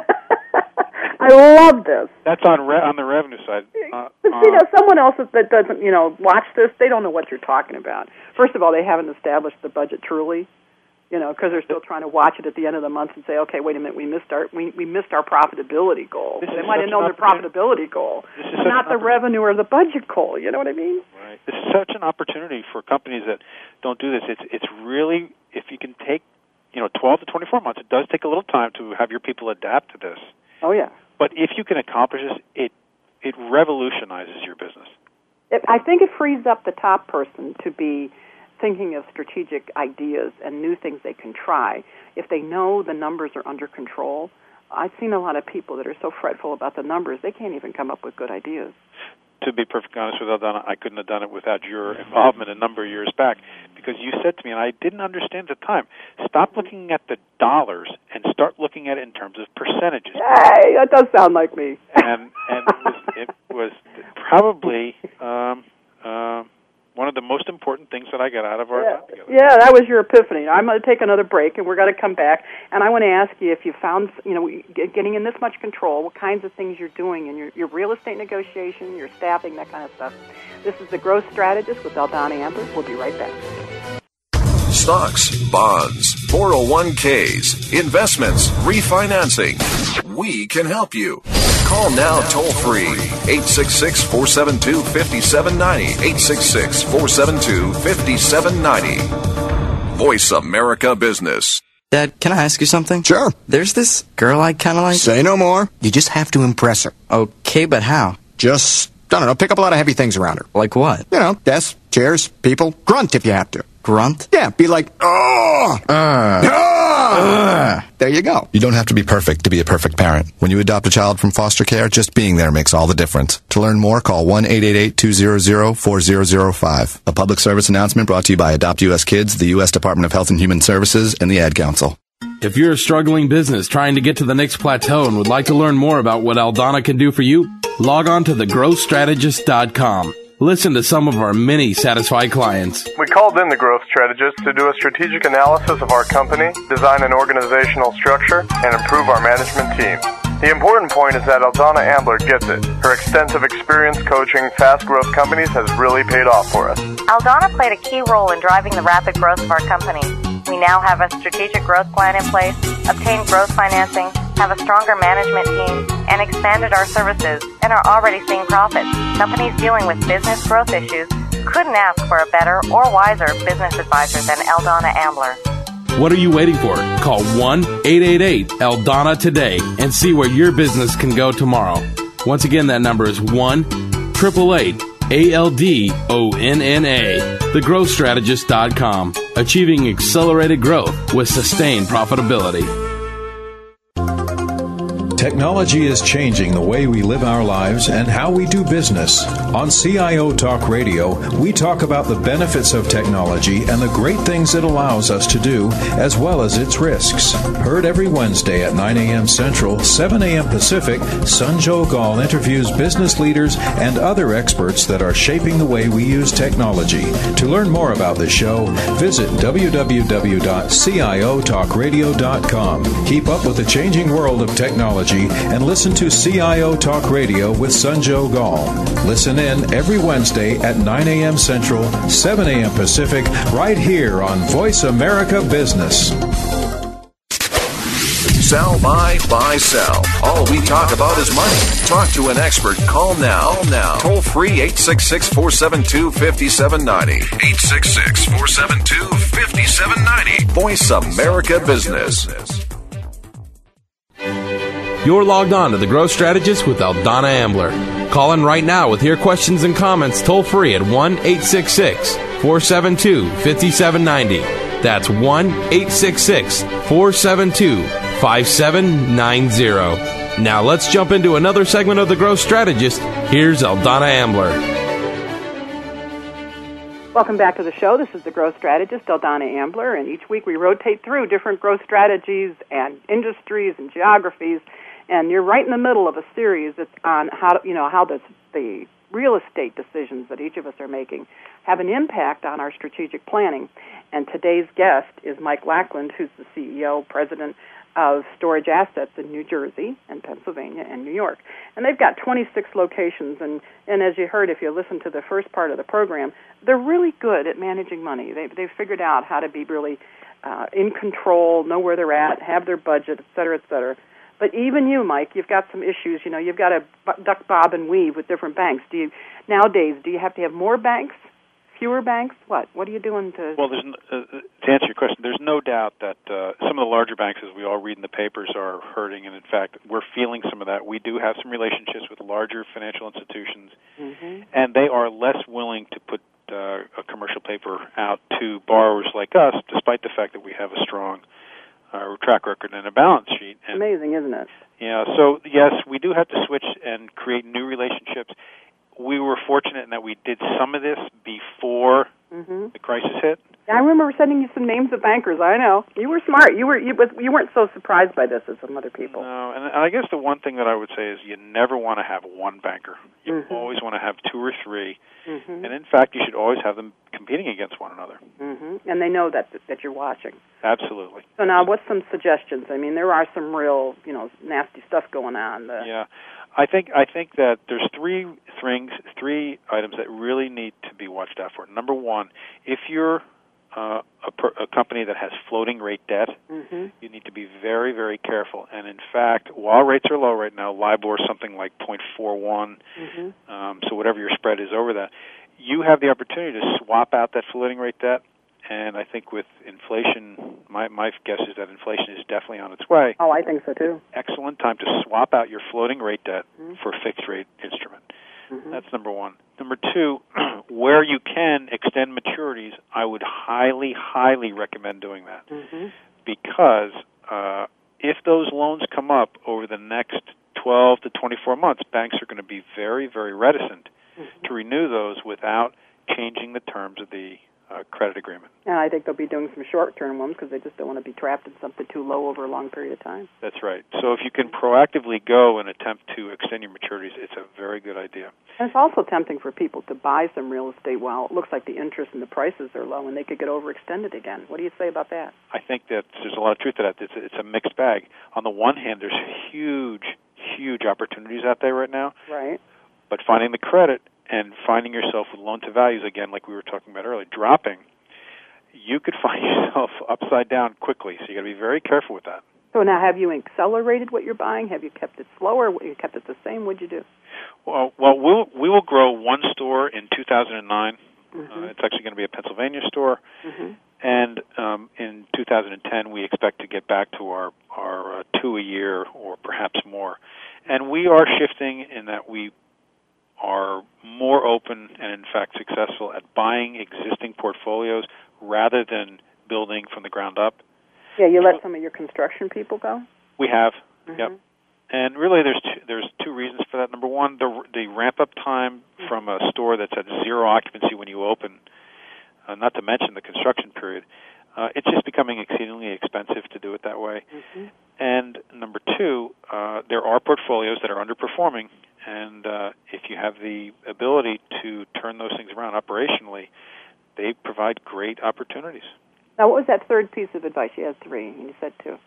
I love this. That's on re- on the revenue side. Uh, but see, uh, someone else that doesn't, you know, watch this, they don't know what you're talking about. First of all, they haven't established the budget truly, you know, because they're still trying to watch it at the end of the month and say, okay, wait a minute, we missed our we, we missed our profitability goal. This they might have known their profitability goal, but not the revenue or the budget goal. You know what I mean? Right. This is such an opportunity for companies that don't do this. It's it's really, if you can take, you know, twelve to twenty-four months. It does take a little time to have your people adapt to this. Oh yeah. But if you can accomplish this, it it revolutionizes your business. It, I think it frees up the top person to be thinking of strategic ideas and new things they can try. If they know the numbers are under control, I've seen a lot of people that are so fretful about the numbers, they can't even come up with good ideas. To be perfectly honest with you, Aldana, I couldn't have done it without your involvement a number of years back, because you said to me, and I didn't understand at the time, stop looking at the dollars and start looking at it in terms of percentages. Hey, that does sound like me. and and it was, it was probably um, uh, one of the most important important things that I got out of our yeah, time together. Yeah, that was your epiphany. I'm going to take another break, and we're going to come back. And I want to ask you if you found, you know, getting in this much control, what kinds of things you're doing in your, your real estate negotiation, your staffing, that kind of stuff. This is The Growth Strategist with Eldana Ambler. We'll be right back. Stocks, bonds, four oh one k's, investments, refinancing. We can help you. Call now toll free, eight six six, four seven two, five seven nine zero, eight six six, four seven two, five seven nine zero. Voice America Business. Dad, can I ask you something? Sure. There's this girl I kind of like. Say no more. You just have to impress her. Okay, but how? Just, I don't know, pick up a lot of heavy things around her. Like what? You know, desks, chairs, people. Grunt if you have to. Grunt? Yeah, be like, oh! Uh, oh! There you go. You don't have to be perfect to be a perfect parent. When you adopt a child from foster care, just being there makes all the difference. To learn more, call one eight eight eight, two hundred, four thousand five. A public service announcement brought to you by Adopt U S Kids, the U S Department of Health and Human Services, and the Ad Council. If you're a struggling business trying to get to the next plateau and would like to learn more about what Eldana can do for you, log on to the growth strategist dot com. Listen to some of our many satisfied clients. We called in the growth strategist to do a strategic analysis of our company, design an organizational structure, and improve our management team. The important point is that Eldana Ambler gets it. Her extensive experience coaching fast-growth companies has really paid off for us. Eldana played a key role in driving the rapid growth of our company. We now have a strategic growth plan in place, obtained growth financing, have a stronger management team, and expanded our services, and are already seeing profits. Companies dealing with business growth issues couldn't ask for a better or wiser business advisor than Eldana Ambler. What are you waiting for? Call one eight eight eight, E L D A N A today and see where your business can go tomorrow. Once again, that number is one eight eight eight, A L D O N N A. the growth strategist dot com. Achieving accelerated growth with sustained profitability. Technology is changing the way we live our lives and how we do business. On C I O Talk Radio, we talk about the benefits of technology and the great things it allows us to do, as well as its risks. Heard every Wednesday at nine a.m. Central, seven a.m. Pacific, Sanjog Gall interviews business leaders and other experts that are shaping the way we use technology. To learn more about the show, visit w w w dot c i o talk radio dot com. Keep up with the changing world of technology and listen to C I O Talk Radio with Sanjog Gall. Listen in every Wednesday at nine a.m. Central, seven a.m. Pacific, right here on Voice America Business. Sell, buy, buy, sell. All we talk about is money. Talk to an expert. Call now. Call now. Toll free eight six six, four seven two, five seven nine zero. eight six six, four seven two, five seven nine zero. Voice America Business. You're logged on to The Growth Strategist with Eldana Ambler. Call in right now with your questions and comments toll free at one eight six six, four seven two, five seven nine zero. That's one eight six six, four seven two, five seven nine zero. Now let's jump into another segment of The Growth Strategist. Here's Eldana Ambler. Welcome back to the show. This is The Growth Strategist, Eldana Ambler, and each week we rotate through different growth strategies and industries and geographies. And you're right in the middle of a series that's on how, you know, how the, the real estate decisions that each of us are making have an impact on our strategic planning. And today's guest is Mike Lackland, who's the C E O, president of Storage Assets in New Jersey and Pennsylvania and New York. And they've got twenty-six locations. And, and as you heard, if you listen to the first part of the program, they're really good at managing money. They, they've figured out how to be really uh, in control, know where they're at, have their budget, et cetera, et cetera. But even you, Mike, you've got some issues. You know, you've got to duck, bob, and weave with different banks. Do you nowadays? Do you have to have more banks, fewer banks? What? What are you doing to? Well, there's, uh, to answer your question, there's no doubt that uh, some of the larger banks, as we all read in the papers, are hurting, and in fact, we're feeling some of that. We do have some relationships with larger financial institutions, mm-hmm. and they are less willing to put uh, a commercial paper out to borrowers like us, despite the fact that we have a strong Uh, track record and a balance sheet. And, amazing, isn't it? Yeah, so yes, we do have to switch and create new relationships. We were fortunate in that we did some of this before mm-hmm. the crisis hit. I remember sending you some names of bankers. I know. You were smart. You were you, you weren't so surprised by this as some other people. No, and I guess the one thing that I would say is you never want to have one banker. You mm-hmm. always want to have two or three. Mm-hmm. And in fact, you should always have them competing against one another. Mm-hmm. And they know that that you're watching. Absolutely. So now, what's some suggestions? I mean, there are some real, you know, nasty stuff going on. The yeah, I think I think that there's three things, three items that really need to be watched out for. Number one, if you're uh, a, per, a company that has floating rate debt, mm-hmm. you need to be very, very careful. And in fact, while rates are low right now, LIBOR is something like zero point four one, mm-hmm. um, so whatever your spread is over that, you have the opportunity to swap out that floating rate debt. And I think with inflation, my, my guess is that inflation is definitely on its way. Oh, I think so too. Excellent time to swap out your floating rate debt mm-hmm. for a fixed rate instrument. Mm-hmm. That's number one. Number two, where you can extend maturities, I would highly, highly recommend doing that. Mm-hmm. Because uh, if those loans come up over the next twelve to twenty-four months, banks are going to be very, very reticent mm-hmm. to renew those without changing the terms of the uh, credit agreement. And I think they'll be doing some short-term ones because they just don't want to be trapped in something too low over a long period of time. That's right. So if you can proactively go and attempt to extend your maturities, it's a very good idea. And it's also tempting for people to buy some real estate while it looks like the interest and the prices are low and they could get overextended again. What do you say about that? I think that there's a lot of truth to that. It's a, it's a mixed bag. On the one hand, there's huge, huge opportunities out there right now. Right. But finding the credit and finding yourself with loan-to-values, again, like we were talking about earlier, dropping, you could find yourself upside down quickly. So you got to be very careful with that. So now, have you accelerated what you're buying? Have you kept it slower? Have you kept it the same? What'd you do? Well, well, we'll we will grow one store in two thousand nine. Mm-hmm. Uh, it's actually going to be a Pennsylvania store. Mm-hmm. And um, in two thousand ten, we expect to get back to our, our uh, two a year or perhaps more. And we are shifting in that we are more open and, in fact, successful at buying existing portfolios rather than building from the ground up. Yeah, you let some of your construction people go? We have, mm-hmm. yep. And really, there's two, there's two reasons for that. Number one, the the ramp-up time from a store that's at zero occupancy when you open, uh, not to mention the construction period, uh, it's just becoming exceedingly expensive to do it that way. Mm-hmm. And number two, uh, there are portfolios that are underperforming, and uh, if you have the ability to turn those things around operationally, they provide great opportunities. Now, what was that third piece of advice? You had three, and you said two.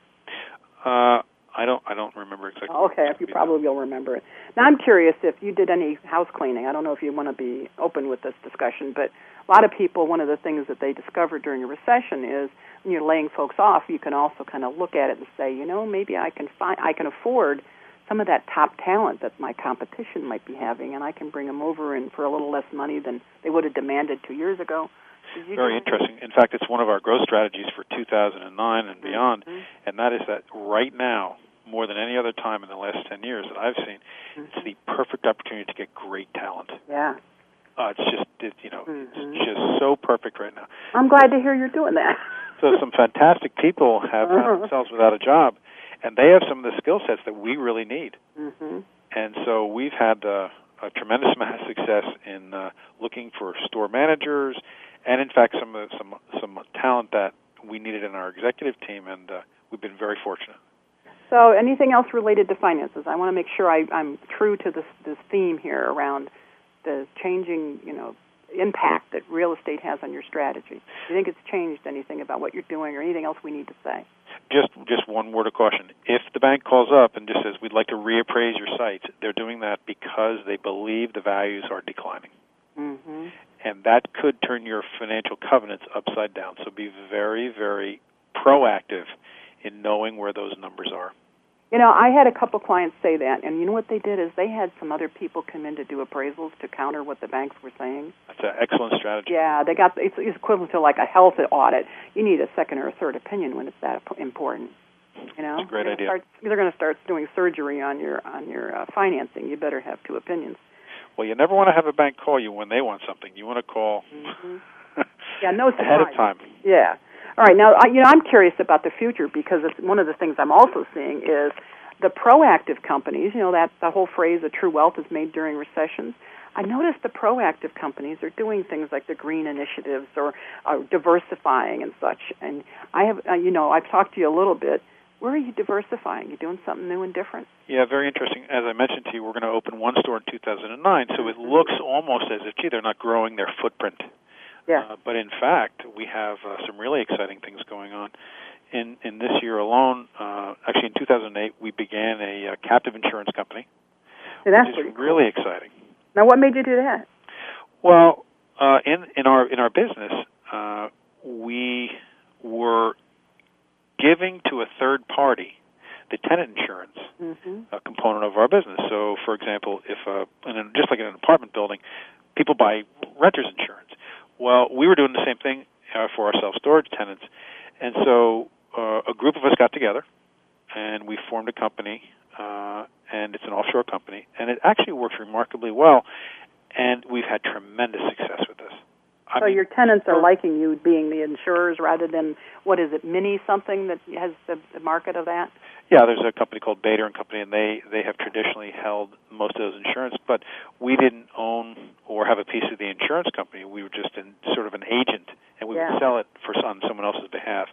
Uh, I don't. I don't remember exactly. Oh, okay, you probably will remember it. Now, I'm curious if you did any house cleaning. I don't know if you want to be open with this discussion, but a lot of people, one of the things that they discovered during a recession is when you're laying folks off, you can also kind of look at it and say, you know, maybe I can find, I can afford some of that top talent that my competition might be having, and I can bring them over and for a little less money than they would have demanded two years ago. Very interesting. In fact, it's one of our growth strategies for two thousand nine and beyond, mm-hmm. and that is that right now, more than any other time in the last ten years that I've seen, mm-hmm. it's the perfect opportunity to get great talent. Yeah. Uh, it's just, it, you know, mm-hmm. it's just so perfect right now. I'm glad to hear you're doing that. So some fantastic people have uh-huh. found themselves without a job, and they have some of the skill sets that we really need. Mm-hmm. And so we've had uh, a tremendous amount of success in uh, looking for store managers, and in fact some uh, some some talent that we needed in our executive team, and uh, we've been very fortunate. So anything else related to finances? I want to make sure I, I'm true to this this theme here around the changing, you know, impact that real estate has on your strategy. Do you think it's changed anything about what you're doing or anything else we need to say? Just just one word of caution. If the bank calls up and just says, we'd like to reappraise your site, they're doing that because they believe the values are declining. Mm-hmm. And that could turn your financial covenants upside down. So be very, very proactive in knowing where those numbers are. You know, I had a couple clients say that, and you know what they did is they had some other people come in to do appraisals to counter what the banks were saying. That's an excellent strategy. Yeah, they got it's, it's equivalent to like a health audit. You need a second or a third opinion when it's that important. You know, that's a great they're idea. Start, they're going to start doing surgery on your on your uh, financing. You better have two opinions. Well, you never want to have a bank call you when they want something. You want to call mm-hmm. yeah, no surprise. ahead of time. Yeah. All right. Now, you know, I'm curious about the future because it's one of the things I'm also seeing is the proactive companies. You know, that the whole phrase "a true wealth is made during recessions." I noticed the proactive companies are doing things like the green initiatives or uh, diversifying and such. And I have, uh, you know, I've talked to you a little bit. Where are you diversifying? You doing something new and different? Yeah, very interesting. As I mentioned to you, we're going to open one store in two thousand nine, so it looks almost as if, gee, they're not growing their footprint. Yeah. Uh, but in fact, we have uh, some really exciting things going on. In in this year alone, uh, actually in two thousand eight, we began a uh, captive insurance company, See, that's which pretty is cool. really exciting. Now, what made you do that? Well, uh, in in our in our business, uh, we were giving to a third party the tenant insurance Mm-hmm. uh, component of our business. So, for example, if uh, in a, just like in an apartment building, people buy renters insurance. Well, we were doing the same thing uh, for our self-storage tenants, and so uh, a group of us got together, and we formed a company, uh, and it's an offshore company, and it actually works remarkably well, and we've had tremendous success with this. I so mean, your tenants are liking you being the insurers rather than, what is it, Mini something that has the, the market of that? Yeah, there's a company called Bader and Company, and they, they have traditionally held most of those insurance, but we didn't own or have a piece of the insurance company. We were just in sort of an agent, and we Yeah. would sell it for on someone else's behalf.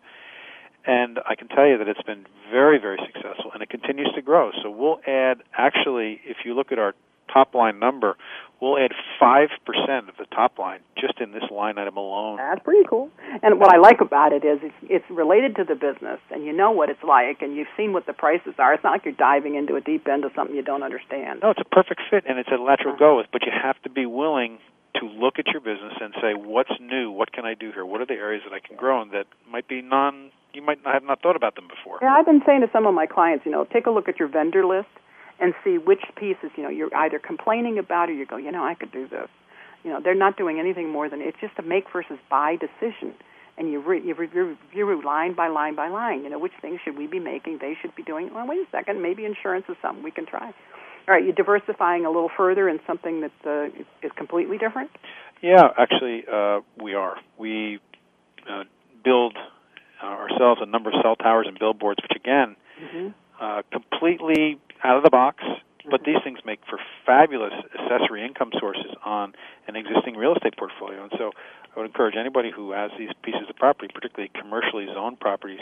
And I can tell you that it's been very, very successful, and it continues to grow. So we'll add, actually, if you look at our top-line number, we'll add five percent of the top line just in this line item alone. That's pretty cool. And what I like about it is it's, it's related to the business, and you know what it's like, and you've seen what the prices are. It's not like you're diving into a deep end of something you don't understand. No, it's a perfect fit, and it's a lateral go with, but you have to be willing to look at your business and say, what's new? What can I do here? What are the areas that I can grow in that might be non, you might not have not thought about them before? Yeah, I've been saying to some of my clients, you know, take a look at your vendor list and see which pieces, you know, you're either complaining about or you go, you know, I could do this. You know, they're not doing anything more than, it's just a make versus buy decision. And you, re, you review, review line by line by line, you know, which things should we be making, they should be doing. Well, wait a second, maybe insurance is something we can try. All right, you're diversifying a little further in something that uh, is, is completely different? Yeah, actually, uh, we are. We uh, build uh, ourselves a number of cell towers and billboards, which, again, mm-hmm. uh, completely out of the box, but these things make for fabulous accessory income sources on an existing real estate portfolio. And so I would encourage anybody who has these pieces of property, particularly commercially zoned properties,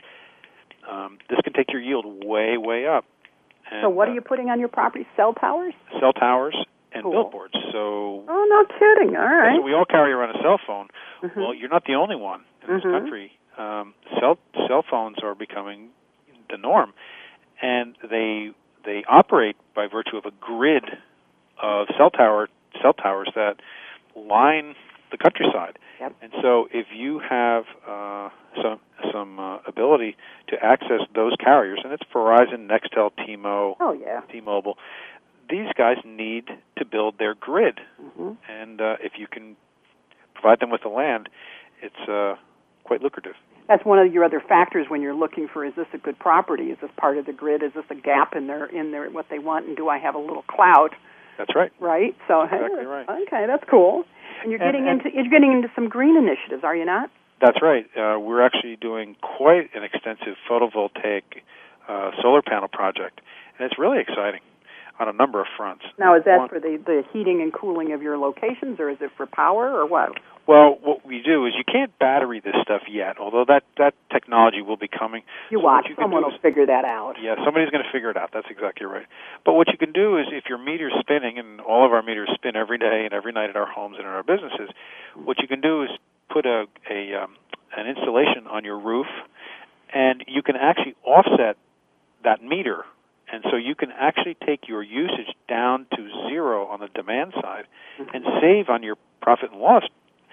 um, this can take your yield way, way up. And, so what are uh, you putting on your property? Cell towers? Cell towers and cool. billboards. So, oh, no kidding. All right. So we all carry around a cell phone. Mm-hmm. Well, you're not the only one in mm-hmm. this country. Um, cell cell phones are becoming the norm, and they they operate by virtue of a grid of cell tower cell towers that line the countryside. Yep. And so, if you have uh, some some uh, ability to access those carriers, and it's Verizon, Nextel, T-Mo, oh yeah, T-Mobile, these guys need to build their grid, mm-hmm. and uh, if you can provide them with the land, it's uh, quite lucrative. That's one of your other factors when you're looking for, is this a good property? Is this part of the grid? Is this a gap in their in their what they want? And do I have a little clout? That's right. Right. So exactly hey, right. Okay, that's cool. And you're getting and, into you're getting into some green initiatives, are you not? That's right. Uh, we're actually doing quite an extensive photovoltaic uh, solar panel project, and it's really exciting on a number of fronts. Now, is that One, for the, the heating and cooling of your locations, or is it for power, or what? Well, what we do is you can't battery this stuff yet, although that, that technology will be coming. You so watch. You Someone will is, figure that out. Yeah, somebody's going to figure it out. That's exactly right. But what you can do is if your meter's spinning, and all of our meters spin every day and every night at our homes and in our businesses, what you can do is put a, a um, an installation on your roof, and you can actually offset that meter. And so you can actually take your usage down to zero on the demand side mm-hmm. and save on your profit and loss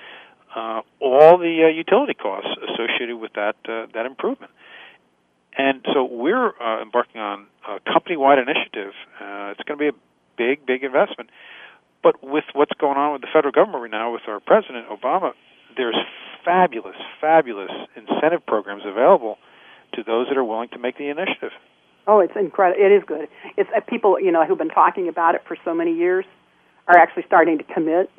uh, all the uh, utility costs associated with that uh, that improvement. And so we're uh, embarking on a company-wide initiative. Uh, it's going to be a big, big investment. But with what's going on with the federal government right now, with our President Obama, there's fabulous, fabulous incentive programs available to those that are willing to make the initiative. Oh, it's incredible. It is good. It's uh, people, you know, who've been talking about it for so many years are actually starting to commit.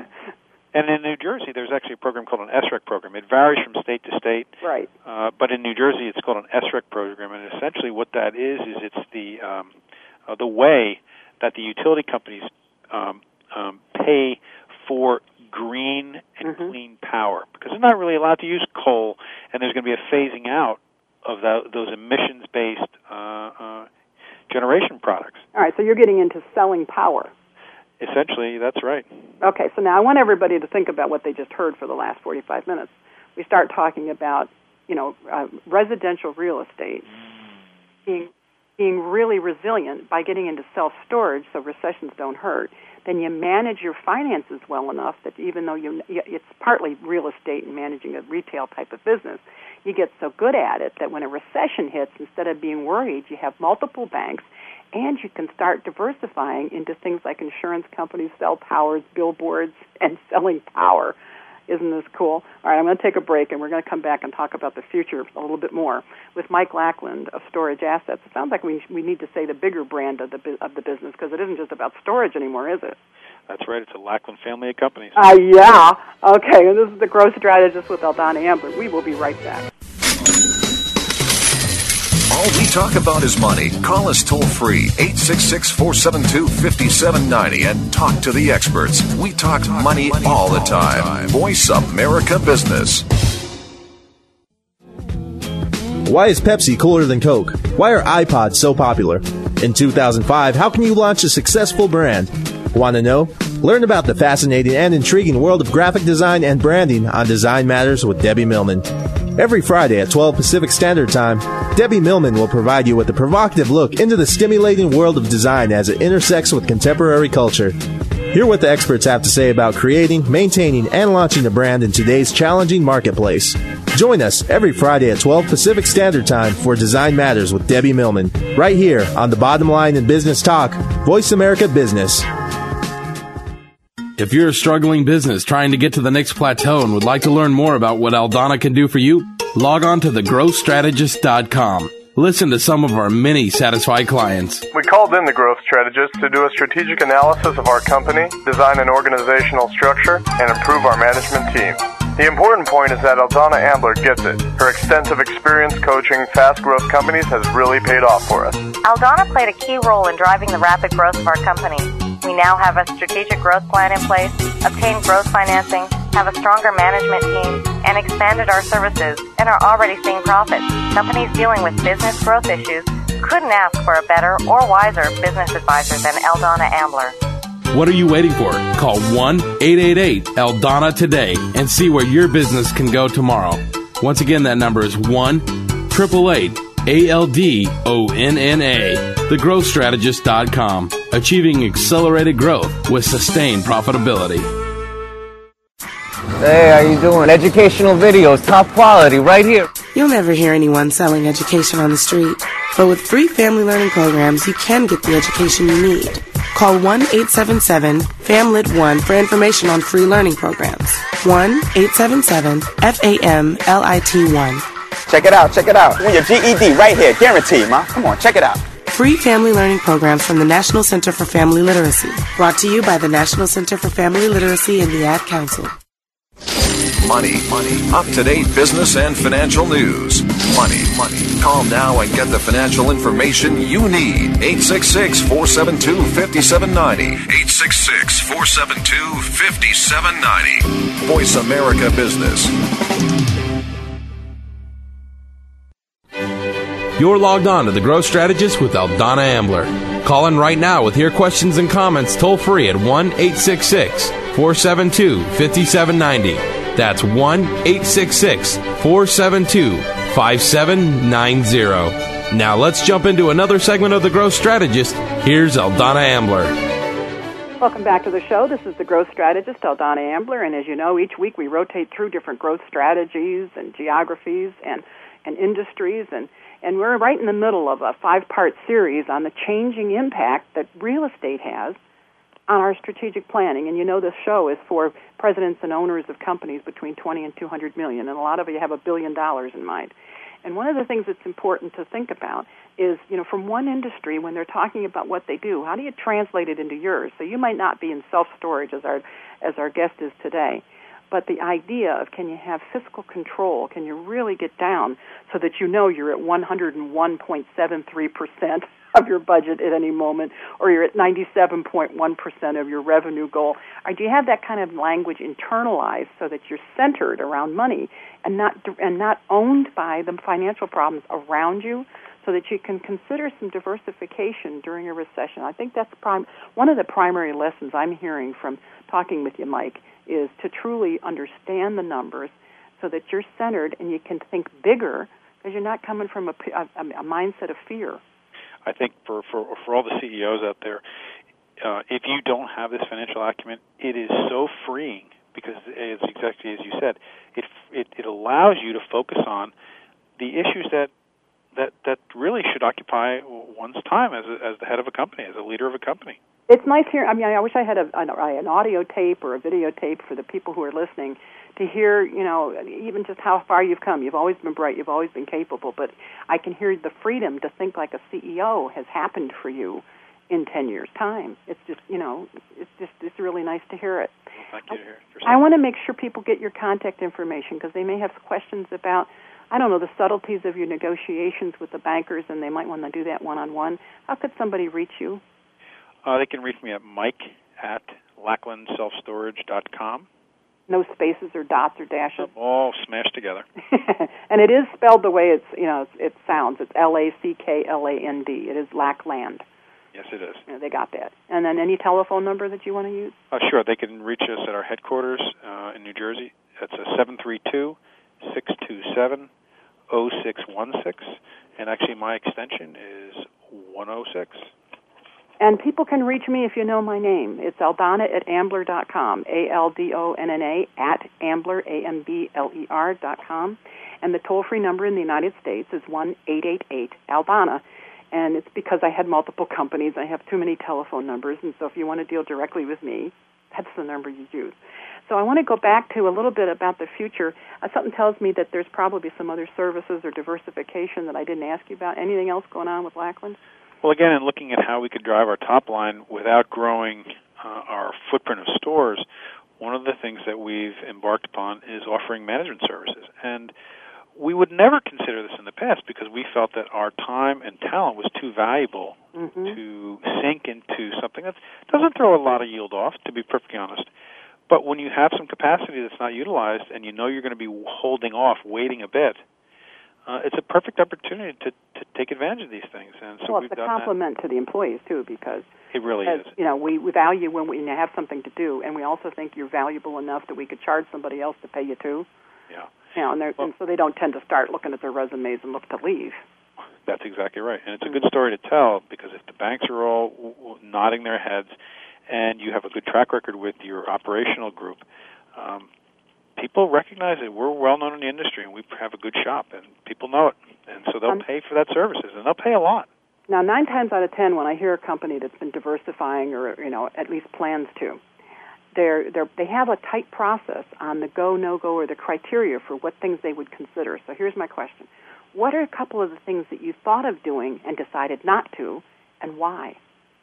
And in New Jersey, there's actually a program called an S R E C program. It varies from state to state. Right. Uh, but in New Jersey, it's called an S R E C program, and essentially what that is is it's the um, uh, the way that the utility companies um, um, pay for green and mm-hmm. clean power, because they're not really allowed to use coal, and there's going to be a phasing out of the, those emissions-based uh, uh, generation products. All right, so you're getting into selling power. Essentially, that's right. Okay, so now I want everybody to think about what they just heard for the last forty-five minutes. We start talking about, you know, uh, residential real estate being being really resilient by getting into self-storage so recessions don't hurt. Then you manage your finances well enough that even though you, it's partly real estate and managing a retail type of business, you get so good at it that when a recession hits, instead of being worried, you have multiple banks, and you can start diversifying into things like insurance companies sell towers, billboards, and selling power. Isn't this cool? All right, I'm going to take a break, and we're going to come back and talk about the future a little bit more with Mike Lackland of Storage Assets. It sounds like we we need to say the bigger brand of the of the business, because it isn't just about storage anymore, is it? That's right. It's a Lackland family of companies. Uh, yeah. Okay, and this is the Growth Strategist with Aldana Ambler. We will be right back. All we talk about is money. Call us toll-free, eight six six, four seven two, five seven nine zero, and talk to the experts. We talk money all the time. Voice America Business. Why is Pepsi cooler than Coke? Why are iPods so popular? In two thousand five, how can you launch a successful brand? Want to know? Learn about the fascinating and intriguing world of graphic design and branding on Design Matters with Debbie Millman. Every Friday at twelve Pacific Standard Time, Debbie Millman will provide you with a provocative look into the stimulating world of design as it intersects with contemporary culture. Hear what the experts have to say about creating, maintaining, and launching a brand in today's challenging marketplace. Join us every Friday at twelve Pacific Standard Time for Design Matters with Debbie Millman, right here on the Bottom Line in Business Talk, Voice America Business. If you're a struggling business trying to get to the next plateau and would like to learn more about what Aldana can do for you, log on to the growth strategist dot com. Listen to some of our many satisfied clients. We called in the Growth Strategist to do a strategic analysis of our company, design an organizational structure, and improve our management team. The important point is that Aldana Ambler gets it. Her extensive experience coaching fast-growth companies has really paid off for us. Aldana played a key role in driving the rapid growth of our company. We now have a strategic growth plan in place, obtained growth financing, have a stronger management team, and expanded our services, and are already seeing profits. Companies dealing with business growth issues couldn't ask for a better or wiser business advisor than Aldana Ambler. What are you waiting for? Call one eight eight eight, L D A N A today and see where your business can go tomorrow. Once again, that number is one eight eight eight, A L D O N N A, the growth strategist dot com, achieving accelerated growth with sustained profitability. Hey, how you doing? Educational videos, top quality, right here. You'll never hear anyone selling education on the street. But with free family learning programs, you can get the education you need. Call one eight seven seven, F A M L I T one for information on free learning programs. one eight seven seven, F A M L I T one. Check it out, check it out. Win your G E D right here, guaranteed, ma. Come on, check it out. Free family learning programs from the National Center for Family Literacy. Brought to you by the National Center for Family Literacy and the Ad Council. Money, money, up-to-date business and financial news. Money, money. Call now and get the financial information you need. eight six six, four seven two, five seven nine zero. eight six six, four seven two, five seven nine zero. Voice America Business. You're logged on to the Growth Strategist with Aldana Ambler. Call in right now with your questions and comments toll free at one eight six six, four seven two, five seven nine zero. That's one eight six six, four seven two, five seven nine zero. Now let's jump into another segment of the Growth Strategist. Here's Aldana Ambler. Welcome back to the show. This is the Growth Strategist, Aldana Ambler, and as you know, each week we rotate through different growth strategies and geographies and, and industries, and And we're right in the middle of a five-part series on the changing impact that real estate has on our strategic planning. And you know this show is for presidents and owners of companies between twenty and two hundred million, and a lot of you have a billion dollars in mind. And one of the things that's important to think about is, you know, from one industry, when they're talking about what they do, how do you translate it into yours? So you might not be in self-storage as our as our guest is today. But the idea of can you have fiscal control, can you really get down so that you know you're at one hundred one point seven three percent of your budget at any moment, or you're at ninety-seven point one percent of your revenue goal? Or do you have that kind of language internalized so that you're centered around money and not and not owned by the financial problems around you, so so that you can consider some diversification during a recession. I think that's prime, one of the primary lessons I'm hearing from talking with you, Mike, is to truly understand the numbers so that you're centered and you can think bigger because you're not coming from a, a, a mindset of fear. I think for, for, for all the C E Os out there, uh, if you don't have this financial acumen, it is so freeing because, it's exactly as you said, it, it, it allows you to focus on the issues that that that really should occupy one's time as a, as the head of a company, as a leader of a company. It's nice here. I mean, I wish I had a, an, an audio tape or a videotape for the people who are listening to hear, you know, even just how far you've come. You've always been bright. You've always been capable. But I can hear the freedom to think like a C E O has happened for you in ten years' time. It's just, you know, it's just it's really nice to hear it. Well, thank you. I, I want to make sure people get your contact information because they may have questions about, I don't know, the subtleties of your negotiations with the bankers, and they might want to do that one-on-one. How could somebody reach you? Uh, they can reach me at mike at lackland self storage dot com. No spaces or dots or dashes? All smashed together. And it is spelled the way it's, you know, it sounds. It's L A C K L A N D. It is Lackland. Yes, it is. Yeah, they got that. And then any telephone number that you want to use? Uh, sure. They can reach us at our headquarters uh, in New Jersey. That's a seven three two, six two seven, zero six one six. And actually my extension is one oh six. And people can reach me if you know my name. It's Aldona at Ambler dot com, A L D O N N A, at Ambler, A M B L E R dot com. And the toll-free number in the United States is one eight eight eight, Aldona. And it's because I had multiple companies. I have too many telephone numbers. And so if you want to deal directly with me, that's the number you use. So I want to go back to a little bit about the future. Uh, something tells me that there's probably some other services or diversification that I didn't ask you about. Anything else going on with Lackland? Well, again, in looking at how we could drive our top line without growing uh, our footprint of stores, one of the things that we've embarked upon is offering management services. And we would never consider this in the past because we felt that our time and talent was too valuable mm-hmm. to sink into something that doesn't throw a lot of yield off, to be perfectly honest. But when you have some capacity that's not utilized and you know you're going to be holding off, waiting a bit, Uh, it's a perfect opportunity to, to take advantage of these things, and so well, we've it's a done compliment that. to the employees too, because it really as, is. You know, we, we value when we have something to do, and we also think you're valuable enough that we could charge somebody else to pay you too. Yeah. You know, and, well, and so they don't tend to start looking at their resumes and look to leave. That's exactly right, and it's a good story to tell because if the banks are all w- w- nodding their heads, and you have a good track record with your operational group. Um, People recognize that we're well-known in the industry, and we have a good shop, and people know it. And so they'll um, pay for that services, and they'll pay a lot. Now, nine times out of ten, when I hear a company that's been diversifying or, you know, at least plans to, they're, they're, they have a tight process on the go, no-go, or the criteria for what things they would consider. So here's my question. What are a couple of the things that you thought of doing and decided not to, and why?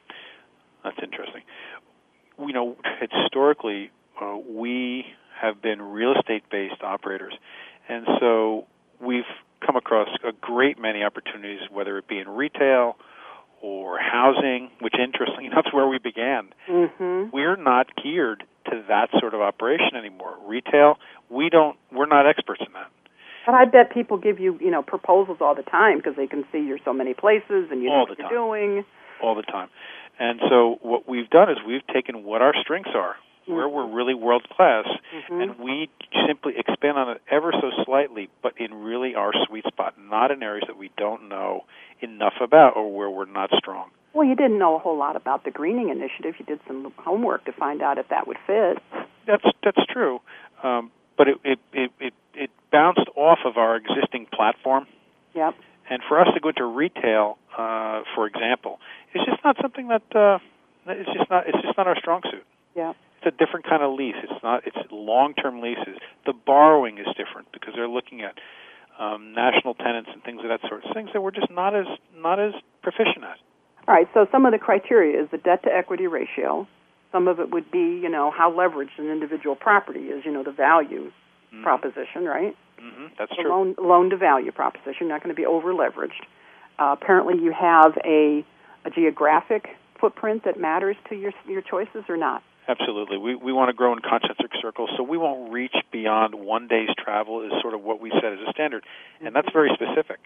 That's interesting. You know, historically, uh, we have been real estate-based operators, and so we've come across a great many opportunities, whether it be in retail or housing, which, interestingly, that's where we began. Mm-hmm. We're not geared to that sort of operation anymore. Retail, we don't. We're not experts in that. But I bet people give you, you know, proposals all the time because they can see you're so many places and you know all what the you're time. doing. All the time. And so what we've done is we've taken what our strengths are, where we're really world-class, mm-hmm. and we simply expand on it ever so slightly, but in really our sweet spot, not in areas that we don't know enough about or where we're not strong. Well, you didn't know a whole lot about the greening initiative. You did some homework to find out if that would fit. That's that's true, um, but it, it, it, it, it bounced off of our existing platform. Yep. And for us to go into retail, uh, for example, it's just not something that uh, it's just not it's just not our strong suit. Yeah. It's a different kind of lease. It's not. It's long-term leases. The borrowing is different because they're looking at um, national tenants and things of that sort. Things that we're just not as not as proficient at. All right. So some of the criteria is the debt-to-equity ratio. Some of it would be, you know, how leveraged an individual property is. You know, the value mm-hmm. proposition, right? Mm-hmm. That's the true. Loan, loan-to-value proposition. You're not going to be over-leveraged. Uh, apparently, you have a, a geographic footprint that matters to your your choices, or not. Absolutely. We we want to grow in concentric circles, so we won't reach beyond one day's travel is sort of what we set as a standard, and that's very specific.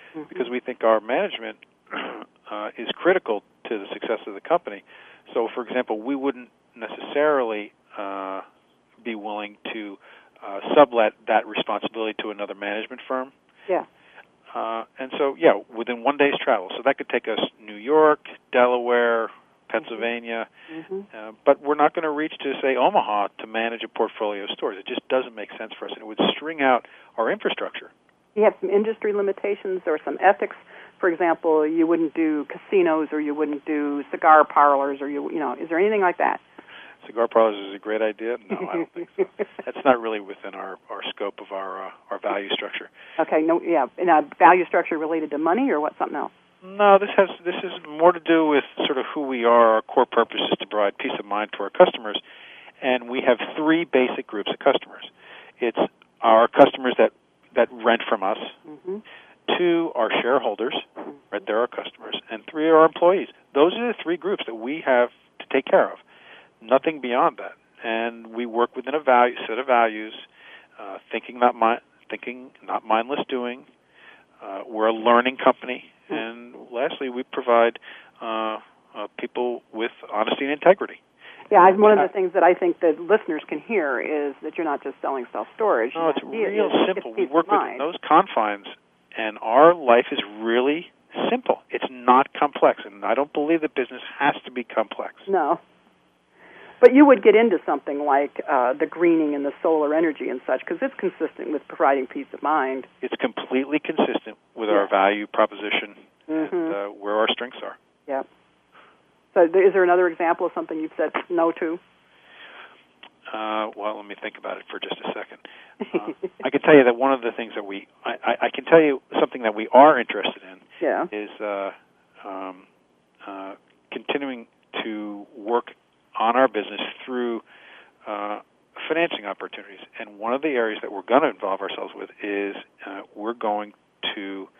mm-hmm. because we think our management uh, is critical to the success of the company. So, for example, we wouldn't necessarily uh, be willing to uh, sublet that responsibility to another management firm. Yeah. Uh, and so, yeah, within one day's travel. So that could take us New York, Delaware, Pennsylvania, mm-hmm. uh, but we're not going to reach to, say, Omaha to manage a portfolio of stores. It just doesn't make sense for us, and it would string out our infrastructure. You have some industry limitations or some ethics. For example, you wouldn't do casinos or you wouldn't do cigar parlors or, you you know, is there anything like that? Cigar parlors is a great idea. No, I don't think so. That's not really within our, our scope of our uh, our value structure. Okay, no, yeah, and a value structure related to money or what? Something else? No, this has this is more to do with sort of who we are. Our core purpose is to provide peace of mind to our customers, and we have three basic groups of customers. It's our customers that, that rent from us. Mm-hmm. Two, our shareholders, mm-hmm. right? They're our customers, and three are our employees. Those are the three groups that we have to take care of. Nothing beyond that, and we work within a value set of values. Uh, thinking not mi- thinking not mindless doing. Uh, we're a learning company, mm-hmm. and lastly, we provide uh, uh, people with honesty and integrity. Yeah, I, one of the things that I think that listeners can hear is that you're not just selling self-storage. No, it's real simple. We work within those confines, and our life is really simple. It's not complex, and I don't believe that business has to be complex. No. But you would get into something like uh, the greening and the solar energy and such, because it's consistent with providing peace of mind. It's completely consistent with yeah. our value proposition mm-hmm. and uh, where our strengths are. Yeah. So is there another example of something you've said no to? Uh, well, let me think about it for just a second. Uh, I can tell you that one of the things that we, I, I, I can tell you something that we are interested in yeah. is uh, um, uh, continuing to work on our business through uh, financing opportunities. And one of the areas that we're going to involve ourselves with is uh, we're going to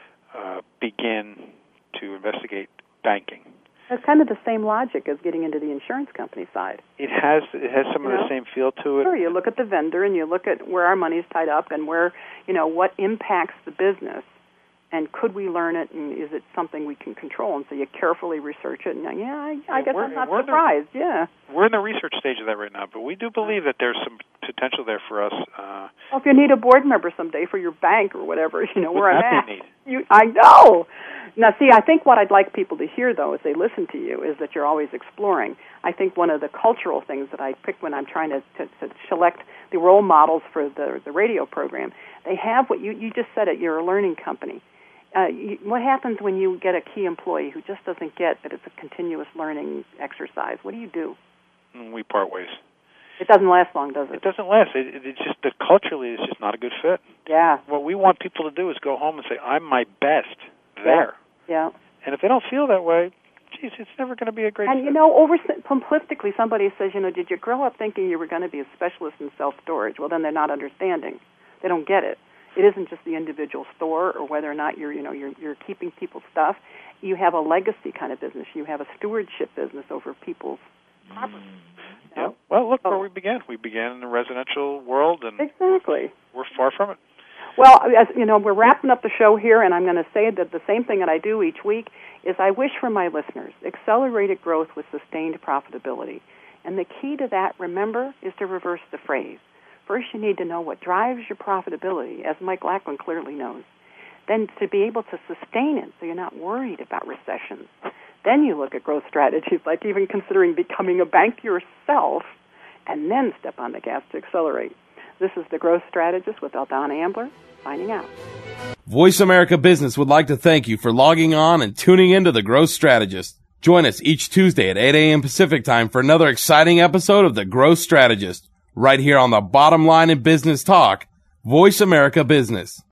uh, begin to investigate banking. It's kind of the same logic as getting into the insurance company side. It has it has some you of know? the same feel to it. Sure, you look at the vendor and you look at where our money's tied up and where, you know, what impacts the business. And could we learn it, and is it something we can control? And so you carefully research it, and yeah, I, I guess I'm not surprised, the, yeah. We're in the research stage of that right now, but we do believe that there's some potential there for us. Uh, well, if you need a board member someday for your bank or whatever, you know, where I'm at. Neat? You, I know. Now, see, I think what I'd like people to hear, though, as they listen to you, is that you're always exploring. I think one of the cultural things that I pick when I'm trying to, to, to select the role models for the, the radio program, they have what you, you just said it, you're a learning company. Uh, you, what happens when you get a key employee who just doesn't get that it's a continuous learning exercise? What do you do? We part ways. It doesn't last long, does it? It doesn't last. It, it, it's just that culturally, it's just not a good fit. Yeah. What we want people to do is go home and say, "I'm my best there." Yeah. And if they don't feel that way, geez, it's never going to be a great. And fit. you know, over simplistically, somebody says, "You know, did you grow up thinking you were going to be a specialist in self-storage?" Well, then they're not understanding. They don't get it. It isn't just the individual store or whether or not you're, you know, you're you're keeping people's stuff. You have a legacy kind of business. You have a stewardship business over people's property. Mm. Yeah. Well, look oh. where we began. We began in the residential world, and exactly. we're far from it. Well, as you know, we're wrapping up the show here, and I'm going to say that the same thing that I do each week is I wish for my listeners accelerated growth with sustained profitability. And the key to that, remember, is to reverse the phrase. First, you need to know what drives your profitability, as Mike Lackland clearly knows. Then to be able to sustain it so you're not worried about recessions. Then you look at growth strategies, like even considering becoming a bank yourself, and then step on the gas to accelerate. This is The Growth Strategist with Aldana Ambler, signing out. Voice America Business would like to thank you for logging on and tuning into The Growth Strategist. Join us each Tuesday at eight a.m. Pacific Time for another exciting episode of The Growth Strategist, right here on the Bottom Line in Business Talk, Voice America Business.